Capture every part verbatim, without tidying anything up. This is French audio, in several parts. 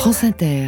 France Inter.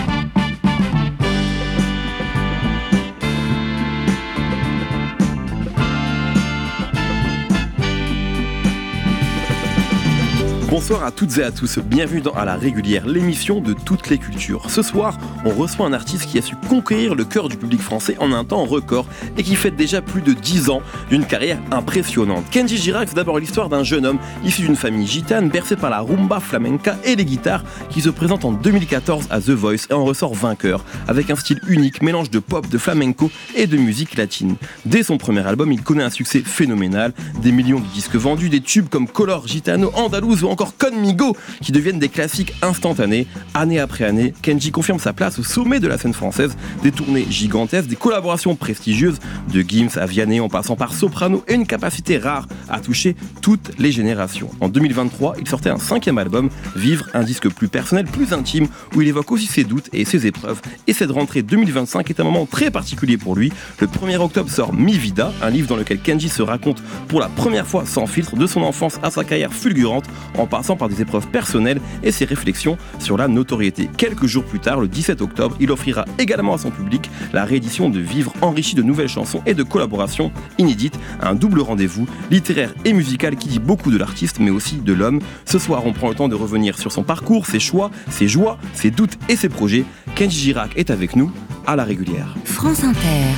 Bonsoir à toutes et à tous, bienvenue dans À la régulière, l'émission de toutes les cultures. Ce soir, on reçoit un artiste qui a su conquérir le cœur du public français en un temps record et qui fête déjà plus de dix ans d'une carrière impressionnante. Kenji Girac, c'est d'abord l'histoire d'un jeune homme issu d'une famille gitane, bercé par la rumba flamenca et les guitares, qui se présente en deux mille quatorze à The Voice et en ressort vainqueur, avec un style unique, mélange de pop, de flamenco et de musique latine. Dès son premier album, il connaît un succès phénoménal, des millions de disques vendus, des tubes comme Color, Gitano, Andalouse ou encore Conmigo qui deviennent des classiques instantanés. Année après année, Kenji confirme sa place au sommet de la scène française, des tournées gigantesques, des collaborations prestigieuses, de Gims à Vianney en passant par Soprano et une capacité rare à toucher toutes les générations. En deux mille vingt-trois, il sortait un cinquième album, Vivre, un disque plus personnel, plus intime, où il évoque aussi ses doutes et ses épreuves. Et cette rentrée deux mille vingt-cinq est un moment très particulier pour lui. Le premier octobre sort Mi Vida, un livre dans lequel Kenji se raconte pour la première fois sans filtre de son enfance à sa carrière fulgurante, en passant par des épreuves personnelles et ses réflexions sur la notoriété. Quelques jours plus tard, le dix-sept octobre, il offrira également à son public la réédition de Vivre, enrichie de nouvelles chansons et de collaborations inédites. Un double rendez-vous littéraire et musical qui dit beaucoup de l'artiste mais aussi de l'homme. Ce soir, on prend le temps de revenir sur son parcours, ses choix, ses joies, ses doutes et ses projets. Kenji Girac est avec nous à la régulière. France Inter.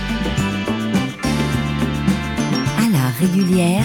À la régulière.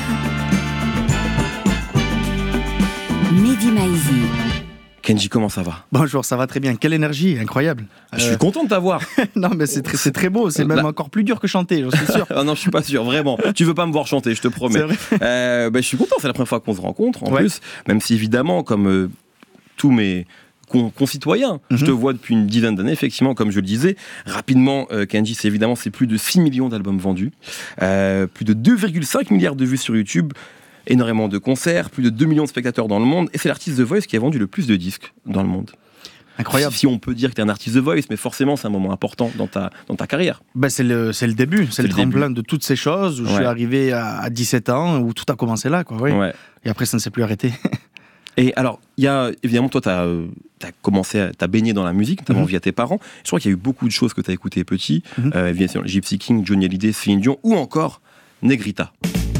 Mehdi Maizi. Kenji, comment ça va ? Bonjour, ça va très bien. Quelle énergie, incroyable. Je suis euh... content de t'avoir. Non, mais c'est très, c'est très beau. C'est même Là... encore plus dur que chanter, j'en suis sûr. Ah non, je suis pas sûr, vraiment. Tu veux pas me voir chanter, je te promets. C'est vrai. Euh, bah, je suis content. C'est la première fois qu'on se rencontre, en ouais. plus. Même si évidemment, comme euh, tous mes con- concitoyens, mm-hmm. je te vois depuis une dizaine d'années, effectivement, comme je le disais. Rapidement, euh, Kenji, c'est évidemment c'est plus de six millions d'albums vendus, euh, plus de deux virgule cinq milliards de vues sur YouTube. Énormément de concerts, plus de deux millions de spectateurs dans le monde, et c'est l'artiste The Voice qui a vendu le plus de disques dans le monde. Incroyable. Si, si on peut dire que tu es un artiste The Voice, mais forcément c'est un moment important dans ta, dans ta carrière. Ben c'est, le, c'est le début, c'est, c'est le, le tremplin début. De toutes ces choses, où ouais. je suis arrivé à, à dix-sept ans, où tout a commencé là, quoi, oui. Ouais. Et après ça ne s'est plus arrêté. Et alors, il y a, évidemment, toi tu as euh, commencé, tu as baigné dans la musique, notamment mm-hmm. via tes parents. Je crois qu'il y a eu beaucoup de choses que tu as écoutées petit, mm-hmm. euh, bien sûr, Gypsy King, Johnny Hallyday, Céline Dion, ou encore Negrita.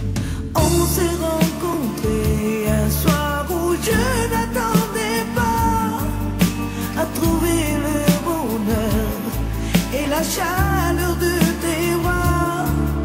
On s'est rencontrés un soir où je n'attendais pas à trouver le bonheur et la chaleur de tes bras,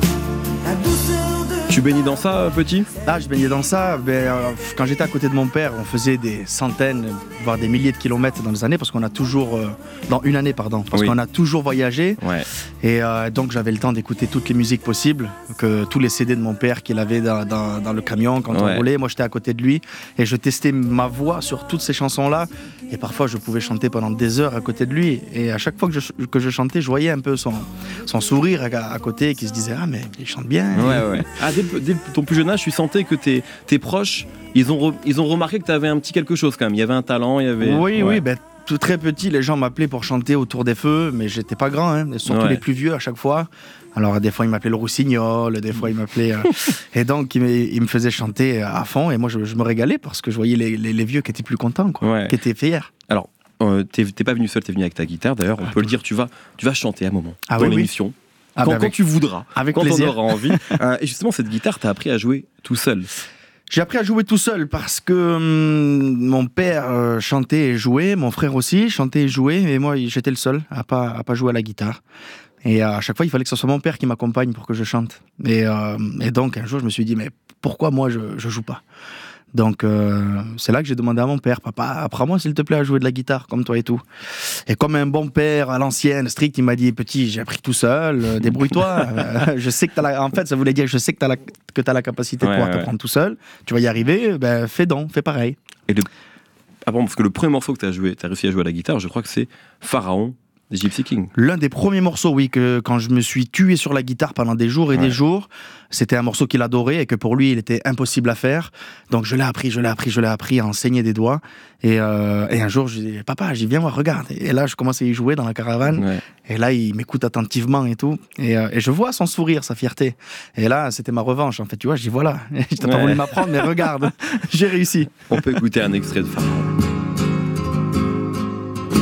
la douceur de... Tu baignes dans ça, petit ? Ah, je baignais dans ça. Ben, euh, quand j'étais à côté de mon père, on faisait des centaines, voire des milliers de kilomètres dans les années, parce qu'on a toujours... Euh, dans une année, pardon. Parce oui. qu'on a toujours voyagé. Ouais. Et euh, donc, j'avais le temps d'écouter toutes les musiques possibles, que tous les C D de mon père qu'il avait dans, dans, dans le camion quand ouais. on roulait. Moi, j'étais à côté de lui et je testais ma voix sur toutes ces chansons-là. Et parfois, je pouvais chanter pendant des heures à côté de lui. Et à chaque fois que je, que je chantais, je voyais un peu son, son sourire à, à côté qui se disait « Ah, mais il chante bien !» Ouais, ouais. Ah, dès, dès ton plus jeune âge, tu sentais que tes, tes proches, ils ont, re, ils ont remarqué que tu avais un petit quelque chose quand même. Il y avait un talent, il y avait... Oui, ouais. oui, ben, tout très petit, les gens m'appelaient pour chanter autour des feux, mais j'étais pas grand, hein, surtout ouais. les plus vieux à chaque fois. Alors des fois ils m'appelaient le Roussignol, des fois ils m'appelaient... Euh, et donc ils me, ils me faisaient chanter à fond, et moi je, je me régalais parce que je voyais les, les, les vieux qui étaient plus contents, quoi, ouais. qui étaient fiers. Alors, euh, t'es, t'es pas venu seul, t'es venu avec ta guitare, d'ailleurs, on ah, peut le dire, tu vas, tu vas chanter un moment ah, dans oui, l'émission. Oui. Ah, quand, bah avec, quand tu voudras, avec quand plaisir. on aura envie. euh, et justement, cette guitare, t'as appris à jouer tout seul. J'ai appris à jouer tout seul parce que hum, mon père euh, chantait et jouait, mon frère aussi chantait et jouait, et moi j'étais le seul à pas à pas jouer à la guitare. Et à chaque fois, il fallait que ce soit mon père qui m'accompagne pour que je chante. Et, euh, et donc un jour, je me suis dit mais pourquoi moi je je joue pas ? Donc euh, c'est là que j'ai demandé à mon père, papa, apprends-moi s'il te plaît à jouer de la guitare comme toi et tout. Et comme un bon père à l'ancienne, strict, il m'a dit petit, j'ai appris tout seul, euh, débrouille-toi. euh, je sais que t'as la... En fait, ça voulait dire je sais que t'as la que t'as la capacité de ouais, pouvoir ouais. t'apprendre tout seul. Tu vas y arriver, ben fais donc, fais pareil. Et le... ah bon, parce que le premier morceau que t'as joué, t'as réussi à jouer à la guitare, je crois que c'est Pharaon des Gypsy King. L'un des premiers morceaux, oui, que quand je me suis tué sur la guitare pendant des jours et ouais. des jours, c'était un morceau qu'il adorait et que pour lui, il était impossible à faire. Donc je l'ai appris, je l'ai appris, je l'ai appris à enseigner des doigts. Et, euh, et un jour, je dis, papa, j'ai viens voir, regarde. Et là, je commence à y jouer dans la caravane. Ouais. Et là, il m'écoute attentivement et tout. Et, euh, et je vois son sourire, sa fierté. Et là, c'était ma revanche. En fait, tu vois, je dis, voilà, je t'ai ouais. pas voulu m'apprendre, mais regarde, j'ai réussi. On peut écouter un extrait de Pharaon.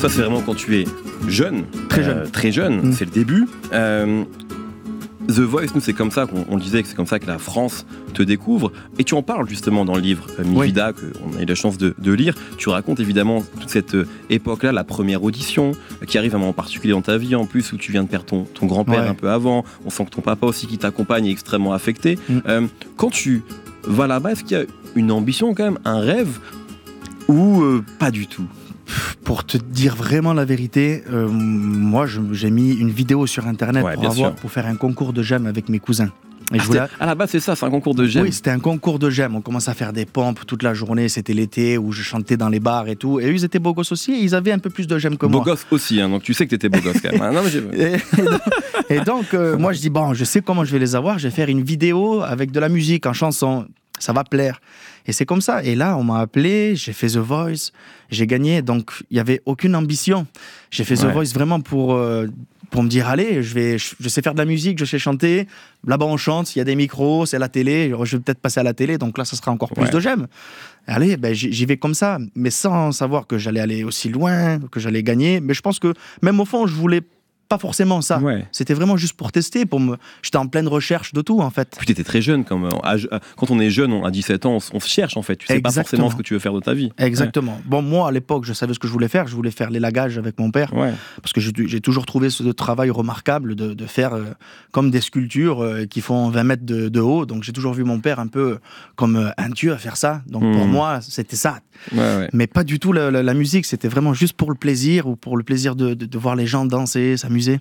Ça, c'est vraiment quand tu es jeune. Très jeune. Euh, très jeune, Mm. c'est le début. Euh, The Voice, nous, c'est comme ça qu'on on disait que c'est comme ça que la France te découvre. Et tu en parles justement dans le livre euh, Mi Oui. Vida, qu'on a eu la chance de, de lire. Tu racontes évidemment toute cette euh, époque-là, la première audition, euh, qui arrive à un moment particulier dans ta vie, en plus, où tu viens de perdre ton, ton grand-père Ouais. un peu avant. On sent que ton papa aussi qui t'accompagne est extrêmement affecté. Mm. Euh, quand tu vas là-bas, est-ce qu'il y a une ambition quand même, un rêve, ou euh, pas du tout? Pour te dire vraiment la vérité, euh, moi je- j'ai mis une vidéo sur internet Ouais, pour, bien avoir, sûr. pour faire un concours de gemmes avec mes cousins. Et Ah, je voulais... c'était- à la base, c'est ça, c'est un concours de gemmes. Oui, c'était un concours de gemmes. On commençait à faire des pompes toute la journée. C'était l'été où je chantais dans les bars et tout. Et eux, ils étaient beaux gosses aussi. Et ils avaient un peu plus de gemmes que Beau moi. gosse aussi, hein, donc tu sais que t'étais beau gosse quand même. Ah, non, mais j'ai- Et, et donc, et donc, euh, moi, je dis, bon, je sais comment je vais les avoir. Je vais faire une vidéo avec de la musique en chanson. Ça va plaire. Et c'est comme ça. Et là, on m'a appelé, j'ai fait The Voice, j'ai gagné. Donc, il n'y avait aucune ambition. J'ai fait Ouais. The Voice vraiment pour, euh, pour me dire, allez, je, vais, je, je sais faire de la musique, je sais chanter. Là-bas, on chante, il y a des micros, c'est la télé. Je vais peut-être passer à la télé. Donc là, ça sera encore plus Ouais. de j'aime. Allez, ben, j'y j'y vais comme ça. Mais sans savoir que j'allais aller aussi loin, que j'allais gagner. Mais je pense que même au fond, je voulais pas forcément ça. Ouais. C'était vraiment juste pour tester, pour me. J'étais en pleine recherche de tout en fait. Puis t'étais très jeune, comme, euh, âge- euh, quand on est jeune, on- à dix-sept ans, on, s- on se cherche en fait. Tu sais pas Exactement. forcément ce que tu veux faire de ta vie. Exactement. Bon, moi à l'époque, je savais ce que je voulais faire. Je voulais faire l'élagage avec mon père Ouais. parce que j'ai j'ai toujours trouvé ce travail remarquable de, de faire euh, comme des sculptures euh, qui font vingt mètres de, de haut. Donc j'ai toujours vu mon père un peu comme euh, un dieu à faire ça. Donc pour Mhm. moi, c'était ça. Ouais, ouais. Mais pas du tout la, la- la musique. C'était vraiment juste pour le plaisir ou pour le plaisir de, de- de voir les gens danser, s'amuser.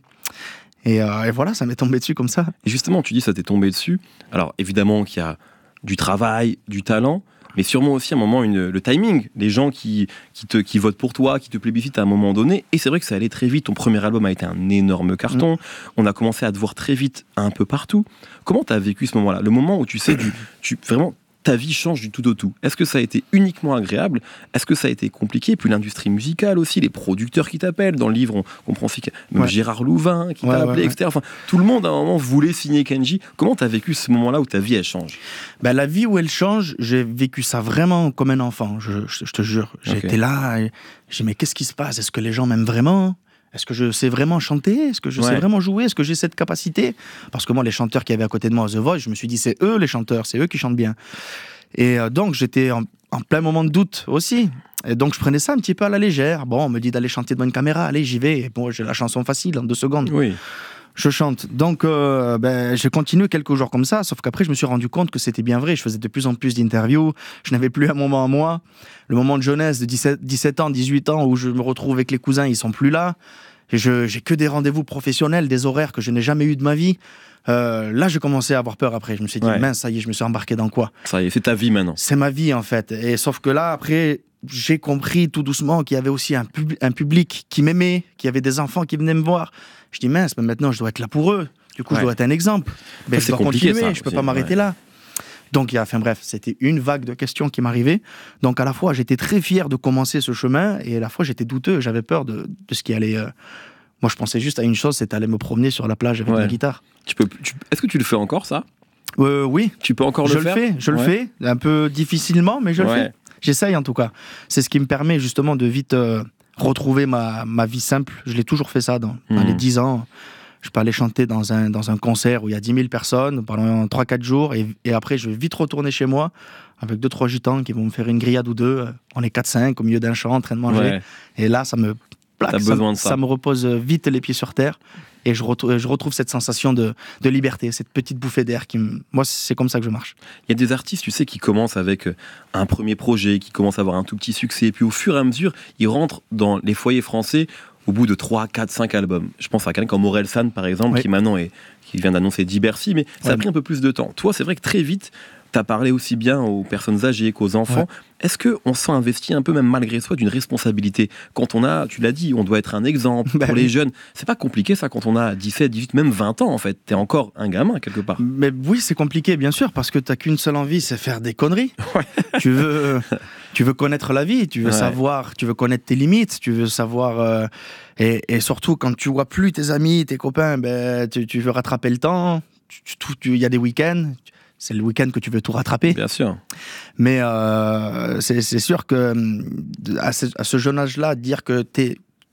Et, euh, et voilà, ça m'est tombé dessus comme ça. Et justement, tu dis ça t'est tombé dessus. Alors évidemment qu'il y a du travail, du talent, mais sûrement aussi à un moment une, le timing. Les gens qui, qui, te, qui votent pour toi, qui te plébiscitent à un moment donné. Et c'est vrai que ça allait très vite. Ton premier album a été un énorme carton. On a commencé à te voir très vite un peu partout. Comment tu as vécu ce moment-là? Le moment où tu sais, du, tu, vraiment, ta vie change du tout au tout. Est-ce que ça a été uniquement agréable? Est-ce que ça a été compliqué? Puis l'industrie musicale aussi, les producteurs qui t'appellent. Dans le livre, on comprend aussi que même Ouais. Gérard Louvain qui Ouais, t'a ouais, appelé, ouais. et cetera. Enfin, tout le monde à un moment voulait signer Kenji. Comment tu as vécu ce moment-là où ta vie elle change? Ben, la vie où elle change, j'ai vécu ça vraiment comme un enfant, je, je- je te jure. J'étais Ok. là, et j'ai dit, mais qu'est-ce qui se passe? Est-ce que les gens m'aiment vraiment? Est-ce que je sais vraiment chanter? Est-ce que je sais Ouais. vraiment jouer? Est-ce que j'ai cette capacité? Parce que moi, les chanteurs qui avaient à côté de moi à The Voice, je me suis dit, c'est eux les chanteurs, c'est eux qui chantent bien. Et euh, donc, j'étais en, en plein moment de doute aussi. Et donc, je prenais ça un petit peu à la légère. Bon, on me dit d'aller chanter devant une caméra, allez, j'y vais. Et bon, j'ai la chanson facile en deux secondes. Oui. Je chante. Donc, euh, ben, j'ai continué quelques jours comme ça, sauf qu'après, je me suis rendu compte que c'était bien vrai. Je faisais de plus en plus d'interviews. Je n'avais plus un moment à moi. Le moment de jeunesse de dix-sept, dix-sept ans, dix-huit ans, où je me retrouve avec les cousins, ils sont plus là. Et je, j'ai que des rendez-vous professionnels, des horaires que je n'ai jamais eu de ma vie. Euh, là, j'ai commencé à avoir peur après. Je me suis dit, Ouais. mince, ça y est, je me suis embarqué dans quoi? Ça y est, c'est ta vie maintenant. C'est ma vie, en fait. Et sauf que là, après, j'ai compris tout doucement qu'il y avait aussi un, pub- un public qui m'aimait, qu'il y avait des enfants qui venaient me voir. Je dis, mince, mais maintenant, je dois être là pour eux. Du coup, Ouais. je dois être un exemple. Mais Ça, je c'est dois compliqué, continuer, ça, je peux aussi, pas m'arrêter ouais. là. Donc, il y a, enfin bref, c'était une vague de questions qui m'arrivaient. Donc, à la fois, j'étais très fier de commencer ce chemin et à la fois, j'étais douteux. J'avais peur de, de ce qui allait. euh, Moi, je pensais juste à une chose, c'était aller me promener sur la plage avec Ouais. ma guitare. Tu peux, tu- est-ce que tu le fais encore, ça? Euh, oui, Tu peux encore je le le faire? fais, je le Ouais. fais, un peu difficilement, mais je le Ouais. fais. J'essaye en tout cas. C'est ce qui me permet justement de vite euh, retrouver ma, ma vie simple. Je l'ai toujours fait ça dans, dans Mhm. les dix ans. Je peux aller chanter dans un, dans un concert où il y a dix mille personnes pendant trois quatre jours et, et après je vais vite retourner chez moi avec deux trois gitans qui vont me faire une grillade ou deux. On est quatre cinq au milieu d'un champ en train de manger. Ouais. Et là, ça me plaque, T'as ça, besoin de ça. ça me repose vite les pieds sur terre. Et je retrouve, je retrouve cette sensation de, de liberté, cette petite bouffée d'air qui me... Moi, c'est comme ça que je marche. Il y a des artistes, tu sais, qui commencent avec euh, un premier projet, qui commencent à avoir un tout petit succès, et puis au fur et à mesure, ils rentrent dans les foyers français au bout de trois, quatre, cinq albums. Je pense à quelqu'un comme Aurel San, par exemple, Oui. qui maintenant est, qui vient d'annoncer dix Bercy, mais ça a Ouais. pris un peu plus de temps. Toi, c'est vrai que très vite, tu as parlé aussi bien aux personnes âgées qu'aux enfants. Ouais. Est-ce qu'on se sent investi un peu, même malgré soi, d'une responsabilité? Quand on a, tu l'as dit, on doit être un exemple Bah pour oui. les jeunes. C'est pas compliqué ça quand on a dix-sept, dix-huit, même vingt ans en fait. T'es encore un gamin quelque part. Mais oui, c'est compliqué, bien sûr, parce que t'as qu'une seule envie, c'est faire des conneries. tu veux, tu veux connaître la vie, tu veux Ouais. savoir, tu veux connaître tes limites, tu veux savoir, euh, et, et surtout quand tu vois plus tes amis, tes copains, ben tu, tu veux rattraper le temps. Tu- tu- tout- tu- Il y a des week-ends. C'est le week-end que tu veux tout rattraper. Bien sûr. Mais euh, c'est c'est sûr que hum, à ce, à ce jeune âge-là, dire que t'es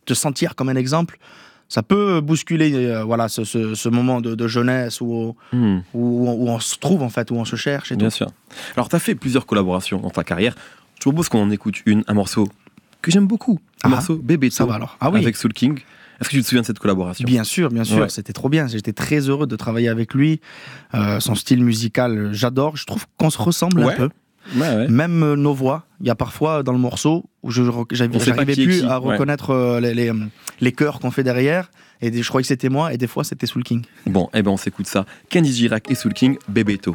te sentir comme un exemple, ça peut bousculer euh, voilà, ce, ce, ce moment de, de jeunesse où, Hmm. où, où on se trouve, en fait, où on se cherche et Bien tout. sûr. Alors, tu as fait plusieurs collaborations dans ta carrière. Je te propose qu'on en écoute une, un morceau que j'aime beaucoup. Un Ah, morceau Bébé ça va alors. Ah oui. avec Soul King. Est-ce que tu te souviens de cette collaboration? Bien sûr, bien sûr, Ouais. c'était trop bien. J'étais très heureux de travailler avec lui. Euh, son style musical, j'adore. Je trouve qu'on se ressemble Ouais. un peu. Ouais, ouais. Même euh, nos voix. Il y a parfois dans le morceau où je On j'arrivais sait pas j'arrivais qui est plus qui, à ouais. reconnaître euh, les, les, les chœurs qu'on fait derrière. Et des- je croyais que c'était moi, et des fois c'était Soul King. Bon, eh ben on s'écoute ça. Kenji Girac et Soul King, Bebeto.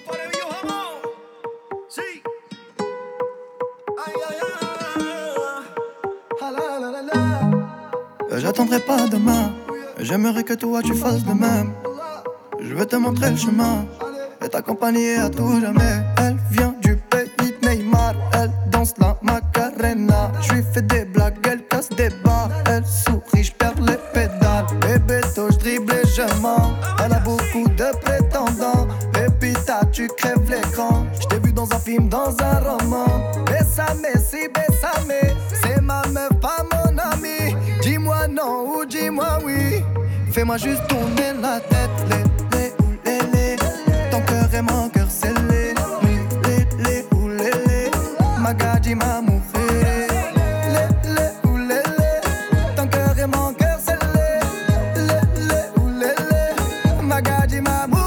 Euh, J'attendrai pas demain, j'aimerais que toi tu fasses de même. Je veux te montrer le chemin et t'accompagner à tout jamais. Elle vient du pays de Neymar, elle danse la Macarena. Je lui fais des blagues, elle casse des barres. Elle sourit, je perds les pédales. Bébé, je dribble et je mens. Elle a beaucoup de prétendants. Pépita, tu crèves l'écran. Je t'ai vu dans un film, dans un roman. Bessame, si bessame, c'est ma meuf, pas mon ami. Dis-moi non ou dis-moi oui. Fais-moi juste tourner la tête. Les, les, ou les, les. Ton cœur est mon cœur scellé. Les, les, ou les, les. Magadji, ma mujer. Les, les, ou les, les. Ton cœur est mon cœur scellé. Les, les, ou les, les. Magadji, ma mujer.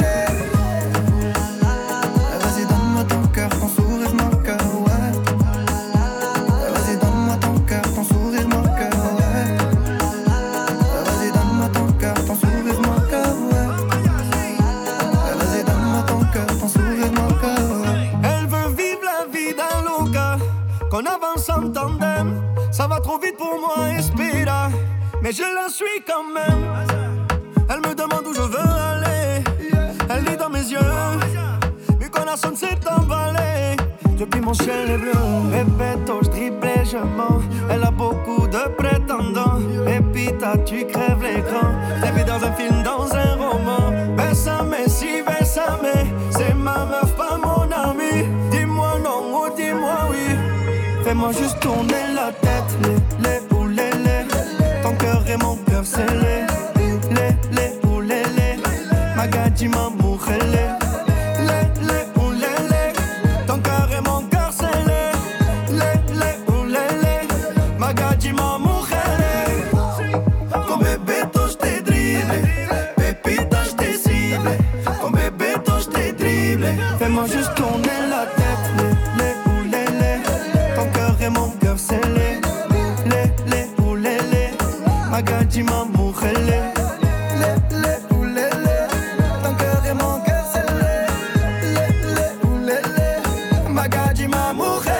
Vas-y, donne-moi ton cœur, ton sourire, mon cœur, ouais. Vas-y, donne-moi ton cœur, ton sourire, mon cœur, ouais. Vas-y, donne-moi ton cœur, ton sourire, mon cœur, ouais. Vas-y, donne-moi ton cœur, ton sourire, mon cœur, ouais. Elle veut vivre la vie d'un loca, qu'on avance en tandem. Ça va trop vite pour moi, Espira, mais je la suis quand même. Elle me demande où je veux aller. Elle lit dans mes yeux. Mi corazón s'est emballé. Depuis mon ciel est bleu. Bebeto, je dribble et je mens. Elle a beaucoup de prétendants. Pépita, tu crèves l'écran. Je l'ai vu dans un film, dans un roman. Bessame, si bessame. C'est ma meuf, pas mon ami. Dis-moi non ou dis-moi oui. Fais-moi juste tourner la tête. Les, les, ou les, les. Ton cœur et mon cœur scellé. Les, les, ou les, les. Magadji, ma mujer. Les, les, ou les, les. Ton cœur et mon cœur scellé. Les, les, ou les, les. Magadji, ma mujer. Con Bebeto je te dribble. Pépita je te cible. Con Bebeto je te dribble. Fais-moi juste tourner la tête. Les, les, ou les, les. Ton cœur et mon cœur scellé. Les, les, ou les, les. Magadji, ma mujer. Les, les, ou les, les. Ton cœur et mon cœur scellé. Les, les, ou les, les. Magadji, ma mujer.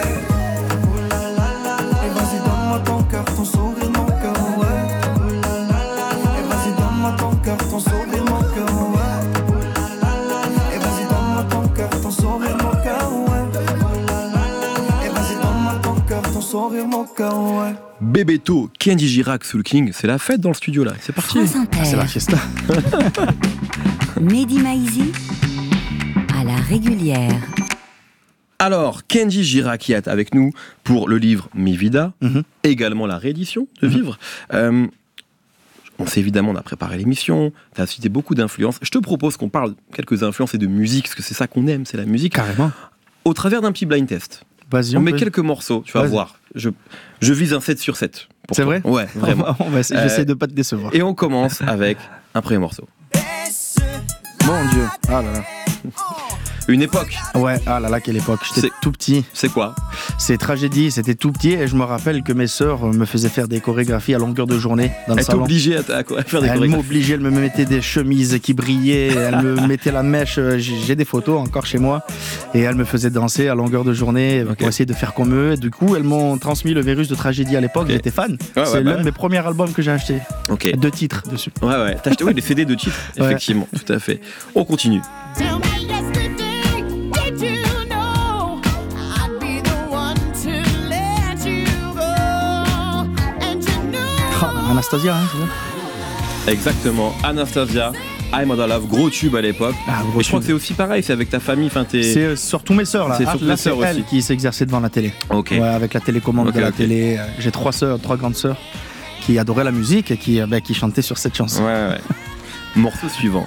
Et vas-y, donne-moi ton cœur, ton sourire, mon cœur, ouais. Et vas-y, donne-moi ton cœur, ton sourire, mon cœur, ouais. Et vas-y, donne-moi ton cœur, ton sourire, mon cœur, ouais. Et vas-y, donne-moi ton cœur, ton sourire, mon cœur, ouais. Bebeto, Kenji Girac, Soul King, c'est la fête dans le studio là. C'est parti. France Inter. C'est la fiesta. Mehdi Maizi à la régulière. Alors, Kenji Girac est avec nous pour le livre Mi Vida, Mhm. également la réédition de Vivre. Euh, on sait évidemment, on a préparé l'émission, tu as cité beaucoup d'influences. Je te propose qu'on parle quelques influences et de musique, parce que c'est ça qu'on aime, c'est la musique, Carrément. au travers d'un petit blind test. Vas-y, On on met peut- quelques morceaux, tu vas Vas-y. voir. Je, je vise un sept sur sept. pour C'est toi. vrai Ouais, On vraiment. va- on va essayer- Euh, J'essaie de pas te décevoir. Et on commence avec un premier morceau. Mon Dieu. Ah là là. Une époque, Ouais, ah là là, quelle époque. J'étais C'est- tout petit. c'est quoi? C'est tragédie, c'était tout petit. Et je me rappelle que mes sœurs me faisaient faire des chorégraphies à longueur de journée dans le Elle salon. t'obligeait à, à- à faire des Elle chorégraphies. m'obligeait, elle me mettait des chemises qui brillaient, elle me mettait la mèche, euh, j'ai j'ai des photos encore chez moi, et elle me faisait danser à longueur de journée Ok. pour essayer de faire comme eux. Et du coup, elles m'ont transmis le virus de tragédie à l'époque, Ok. j'étais fan. Ouais, C'est ouais, bah l'un ouais. de mes premiers albums que j'ai acheté. Ok. Deux titres dessus. Ouais, ouais. T'as acheté ouais, des C D de titres, Ouais. effectivement, tout à fait. On continue. Tell me yesterday, did you know I'd be the one to let you go? And you knew Ah, Anastasia, hein, c'est ça Exactement, Anastasia I'm Under Love, gros tube à l'époque. Ah, gros Et je crois tube. que c'est aussi pareil, c'est avec ta famille. Enfin, t'es... C'est euh, surtout mes sœurs là. C'est Ah, surtout là, tes sœurs c'est elles aussi. qui s'exerçaient devant la télé. Ok. Ouais, avec la télécommande Ok, de la ok. télé. Euh, J'ai trois sœurs, trois grandes sœurs qui adoraient la musique et qui, euh, bah, qui chantaient sur cette chanson. Ouais, ouais. Morceau suivant.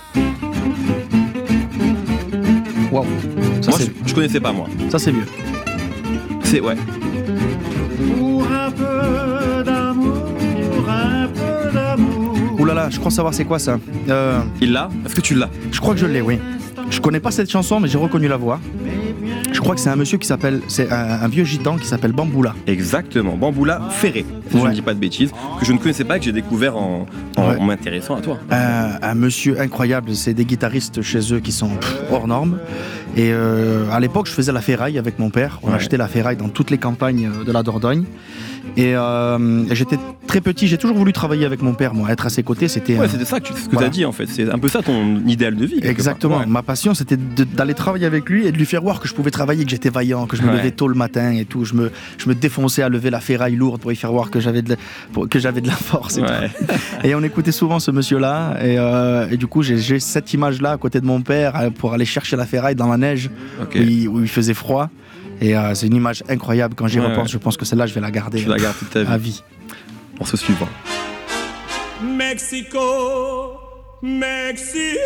Waouh. Ça, Moi, c'est- je, je connaissais pas, moi. ça c'est mieux. C'est, ouais. Pour un peu d'amour, un peu d'amour. Ouh là là, je crois savoir c'est quoi ça. Euh, Il l'a? Est-ce que tu l'as? je crois que je l'ai, oui. Je connais pas cette chanson, mais j'ai reconnu la voix. Je crois que c'est un monsieur qui s'appelle, c'est un, un vieux gitan qui s'appelle Bamboula. Exactement. Bamboula Ferré, si je Ouais. ne dis pas de bêtises, que je ne connaissais pas, que j'ai découvert en, en, Ouais. en m'intéressant à toi. Un, un monsieur incroyable, c'est des guitaristes chez eux qui sont pff, hors normes. Et euh, à l'époque, je faisais la ferraille avec mon père. On Ouais. achetait la ferraille dans toutes les campagnes de la Dordogne. Et euh, j'étais très petit, j'ai toujours voulu travailler avec mon père, moi, être à ses côtés, c'était. Ouais, euh, c'était ça que tu ce que Voilà. t'as dit en fait. C'est un peu ça ton idéal de vie. quelque Exactement. part. Ouais. Ma passion, c'était de- d'aller travailler avec lui et de lui faire voir que je pouvais travailler, que j'étais vaillant, que je me Ouais. levais tôt le matin et tout. Je me, je me défonçais à lever la ferraille lourde pour lui faire voir que j'avais de, la- pour- que j'avais de la force. Et, Ouais. tout. Et on écoutait souvent ce monsieur-là. Et, euh, et du coup, j'ai j'ai cette image-là à côté de mon père euh, pour aller chercher la ferraille dans la neige Ok. où, il, où il faisait froid. Et euh, c'est une image incroyable. Quand j'y Ouais, repense, ouais. je pense que celle-là, je vais la garder Tu la gardes toute ta à vie. vie. Morceau suivant. Mexico, Mexico.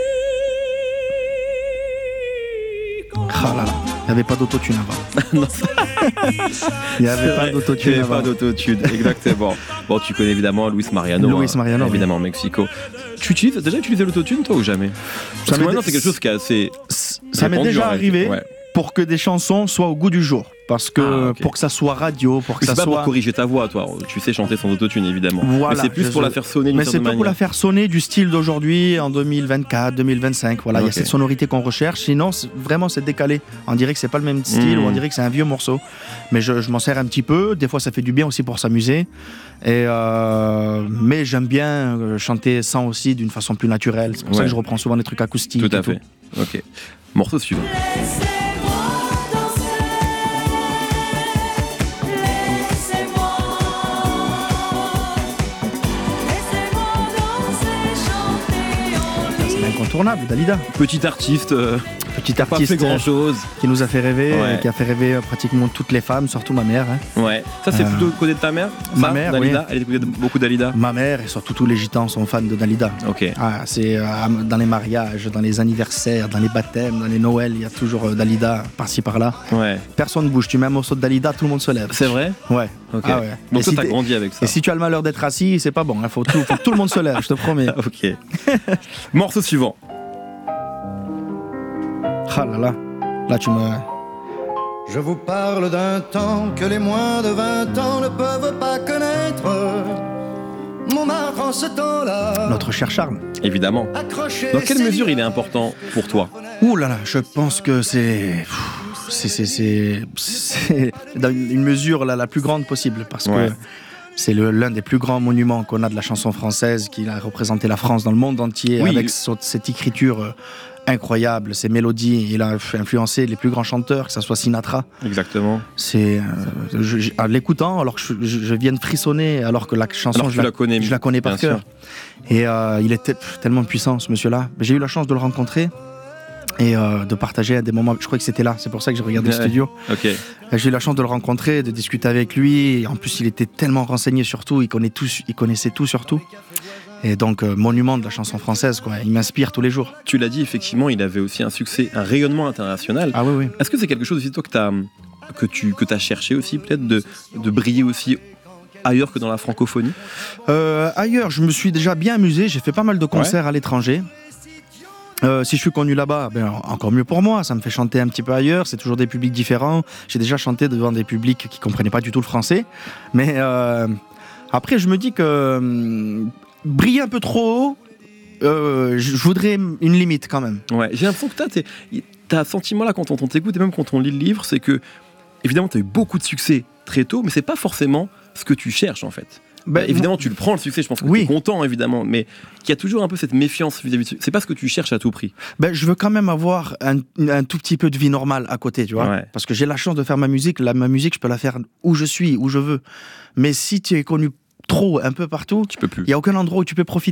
Ah là là, il n'y avait pas d'autotune avant. Non, c'est Il n'y avait pas vrai, d'autotune il y avait pas avant. d'autotune, exactement. Bon, tu connais évidemment Luis Mariano. Luis hein, Mariano, oui. évidemment, Mexico. Tu utilises, déjà utilisé l'autotune, toi, ou jamais? Parce que m'est maintenant, dé- c'est quelque chose qui est assez. Ça m'est répandu, déjà en fait. arrivé Ouais. pour que des chansons soient au goût du jour. Parce que Ah, ok. pour que ça soit radio, pour que Mais ça c'est pas soit. pour corriger ta voix, toi. Tu sais chanter sans autotune, évidemment. Voilà, mais c'est plus je- pour la faire sonner d'une Mais c'est certaine pas pour la manière. faire sonner du style d'aujourd'hui en deux mille vingt-quatre, deux mille vingt-cinq. Voilà, il y Ok. a cette sonorité qu'on recherche. Sinon, c'est- vraiment, c'est décalé. On dirait que c'est pas le même style Mm. ou on dirait que c'est un vieux morceau. Mais je, je m'en sers un petit peu. Des fois, ça fait du bien aussi pour s'amuser. Et euh, mais j'aime bien euh, chanter sans aussi d'une façon plus naturelle. C'est pour ça Ouais. que je reprends souvent des trucs acoustiques. Tout à et fait. Ok. Morceau suivant. Laissez-moi danser, laissez-moi, laissez-moi danser, chanter en C'est ligne. incontournable, Dalida. Petit artiste, euh, Petit pas fait artiste grand chose. qui nous a fait rêver, Ouais. et qui a fait rêver euh, pratiquement toutes les femmes, surtout ma mère. hein. Ouais. Ça, c'est Euh, plutôt côté de ta mère. ma ça, mère, Dalida. Elle écoutait beaucoup Dalida. Ma mère et surtout tous les gitans sont fans de Dalida. Ok. Ah, c'est euh, dans les mariages, dans les anniversaires, dans les baptêmes, dans les Noëls, il y a toujours euh, Dalida par-ci par-là. Ouais. Personne ne bouge. Tu mets un morceau de Dalida, tout le monde se lève. C'est vrai. Ouais. Ok. Ah ouais. Donc Et toi, si t'as t'es- grandi avec ça. Et si tu as le malheur d'être assis, c'est pas bon. Il faut, tout, faut que tout le monde se lève, je te promets. Ok. Morceau suivant. Ah là là. Là, tu me. Je vous parle d'un temps que les moins de vingt ans ne peuvent pas connaître. Montmartre en ce temps-là. Notre cher Charles. Évidemment. Accroché Dans quelle ses mesure il est liens. important pour toi? Ouh là là, je pense que c'est. C'est, c'est, c'est, c'est dans une mesure la, la plus grande possible parce Ouais. que c'est le- l'un des plus grands monuments qu'on a de la chanson française, qui a représenté la France dans le monde entier Oui. avec son- cette écriture euh, incroyable, ces mélodies. Il a influencé les plus grands chanteurs, que ce soit Sinatra. Exactement. C'est, euh, je- je- en l'écoutant, alors que je, je- je viens de frissonner, alors que la chanson, Alors que je, tu la connais, je la connais par bien sûr. cœur. Et euh, il était pff, tellement puissant, ce monsieur-là. J'ai eu la chance de le rencontrer et euh, de partager des moments. Je crois que c'était là, c'est pour ça que j'ai regardé Ouais. le studio. Ok. Et j'ai eu la chance de le rencontrer, de discuter avec lui. Et en plus, il était tellement renseigné sur tout, il, connaît tout, il connaissait tout sur tout. Et donc, euh, monument de la chanson française, quoi. Il m'inspire tous les jours. Tu l'as dit, effectivement, il avait aussi un succès, un rayonnement international. Ah oui, oui. Est-ce que c'est quelque chose aussi, toi, que, t'as, que tu que as cherché aussi, peut-être, de, de briller aussi ailleurs que dans la francophonie? Euh, ailleurs, je me suis déjà bien amusé. J'ai fait pas mal de concerts à l'étranger. Euh, si je suis connu là-bas, ben, encore mieux pour moi. Ça me fait chanter un petit peu ailleurs. C'est toujours des publics différents. J'ai déjà chanté devant des publics qui comprenaient pas du tout le français. Mais euh, après, je me dis que hum, briller un peu trop haut, euh, je je voudrais une limite quand même. Ouais, j'ai l'impression que t'as, t'as un sentiment là quand on, on t'écoute et même quand on lit le livre, c'est que, évidemment, t'as eu beaucoup de succès très tôt, mais c'est pas forcément ce que tu cherches en fait. Ben, Bah, évidemment, tu le prends le succès, je pense que Oui. tu es content, évidemment, mais qu'il y a toujours un peu cette méfiance vis-à-vis de c'est pas ce que tu cherches à tout prix. Ben, je veux quand même avoir un, un tout petit peu de vie normale à côté, tu vois. Ouais. Parce que j'ai la chance de faire ma musique. La, ma musique, je peux la faire où je suis, où je veux. Mais si tu es connu trop, un peu partout, Tu peux plus. il n'y a aucun endroit où tu peux profiter.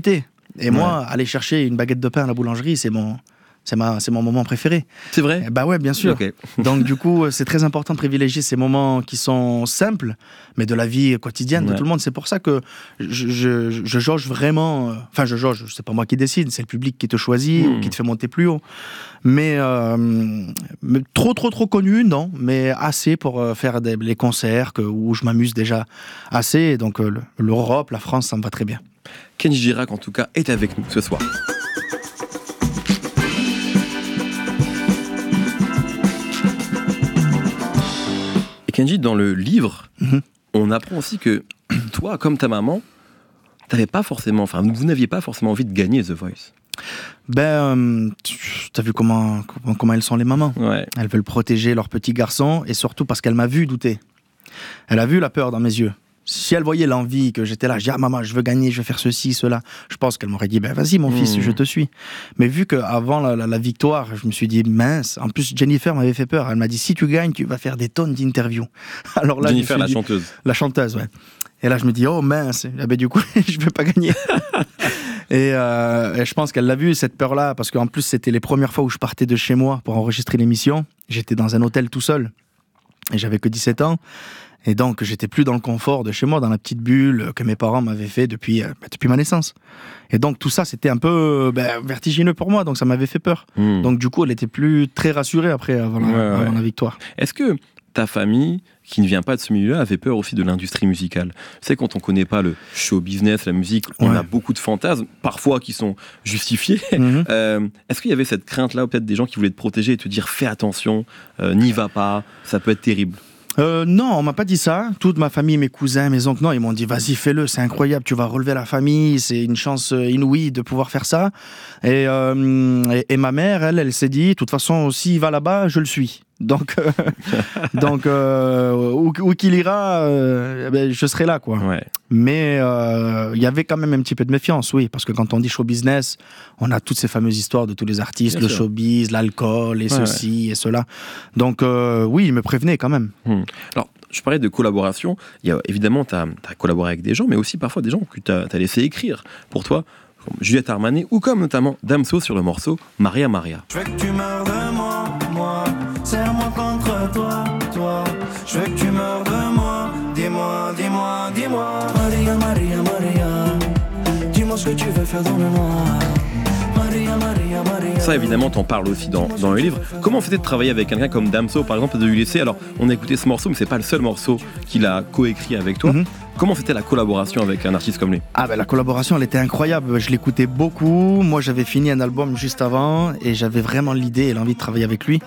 Et moi, aller chercher une baguette de pain à la boulangerie, c'est mon, c'est ma, c'est mon moment préféré. C'est vrai? Eh bah ouais, bien sûr. Ok. Donc du coup, c'est très important de privilégier ces moments qui sont simples, mais de la vie quotidienne Ouais. de tout le monde. C'est pour ça que je, je, je jauge vraiment. euh, Enfin, je jauge. C'est pas moi qui décide, c'est le public qui te choisit Mmh. ou qui te fait monter plus haut. Mais, euh, mais trop, trop, trop connu, non. Mais assez pour euh, faire des, les concerts que, où je m'amuse déjà assez. Et donc euh, le- l'Europe, la France, ça me va très bien. Kenji Girac, en tout cas, est avec nous ce soir. Et Kenji, dans le livre, Mhm. on apprend aussi que toi, comme ta maman, t'avais pas forcément, enfin, vous n'aviez pas forcément envie de gagner The Voice. Ben, euh, tu- t'as vu comment, comment, comment elles sont les mamans. Ouais. Elles veulent protéger leur petit garçon, et surtout parce qu'elle m'a vu douter. Elle a vu la peur dans mes yeux. Si elle voyait l'envie que j'étais là, je dis ah maman, je veux gagner, je veux faire ceci, cela, je pense qu'elle m'aurait dit ben vas-y mon fils, Mmh. je te suis. Mais vu qu'avant la, la, la victoire, je me suis dit mince. En plus Jennifer m'avait fait peur. Elle m'a dit si tu gagnes, tu vas faire des tonnes d'interviews. Alors là, je me Jennifer, suis la dit- chanteuse. la chanteuse, ouais. Et là, je me dis, oh mince, eh ben, du coup, je vais pas gagner. et, euh, et je pense qu'elle l'a vu, cette peur-là, parce qu'en plus, c'était les premières fois où je partais de chez moi pour enregistrer l'émission. J'étais dans un hôtel tout seul, et j'avais que dix-sept ans. Et donc, j'étais plus dans le confort de chez moi, dans la petite bulle que mes parents m'avaient fait depuis, euh, bah, depuis ma naissance. Et donc, tout ça, c'était un peu bah, vertigineux pour moi, donc ça m'avait fait peur. Hmm. Donc, du coup, elle était plus très rassurée après, avant, la, Ouais, ouais. avant la victoire. Est-ce que ta famille, qui ne vient pas de ce milieu-là, avait peur aussi de l'industrie musicale? Tu sais, quand on connaît pas le show business, la musique, on Ouais. a beaucoup de fantasmes, parfois qui sont justifiés. Mhm. Euh, Est-ce qu'il y avait cette crainte-là, ou peut-être des gens qui voulaient te protéger et te dire fais attention, euh, n'y va pas, ça peut être terrible? Euh, non, on m'a pas dit ça. Toute ma famille, mes cousins, mes oncles, non, ils m'ont dit vas-y, fais-le, c'est incroyable, tu vas relever la famille, c'est une chance euh, inouïe de pouvoir faire ça. Et, euh, et, et ma mère, elle, elle s'est dit, de toute façon, s'il va là-bas, je le suis. Donc, euh, donc euh, où, où qu'il ira, euh, eh ben, je serai là, quoi. Ouais. Mais euh, il y avait quand même un petit peu de méfiance, oui, parce que quand on dit show business, on a toutes ces fameuses histoires de tous les artistes, Bien le sûr. showbiz, l'alcool, et Ouais, ceci et cela. Donc, euh, oui, ils me prévenaient quand même. Hmm. Alors, je parlais de collaboration. Il y a, évidemment, tu as collaboré avec des gens, mais aussi parfois des gens que tu as laissé écrire pour toi, comme Juliette Armanet, ou comme notamment Damso sur le morceau Maria Maria. Je veux que tu meurs de moi, moi. Serre-moi contre toi, toi. Je veux que tu meurs de moi. Dis-moi, dis-moi, dis-moi. Maria, Maria, Maria. Dis-moi ce que tu veux faire dans le noir. Maria, Maria, Maria. Ça, évidemment, t'en parles aussi dans, dans le livre. Comment c'était de travailler avec quelqu'un comme Damso, par exemple, et de lui laisser... Alors, on a écouté ce morceau, mais c'est pas le seul morceau qu'il a coécrit avec toi. Mhm. Comment c'était la collaboration avec un artiste comme lui? Ah ben la collaboration elle était incroyable, je l'écoutais beaucoup, moi j'avais fini un album juste avant et j'avais vraiment l'idée et l'envie de travailler avec lui.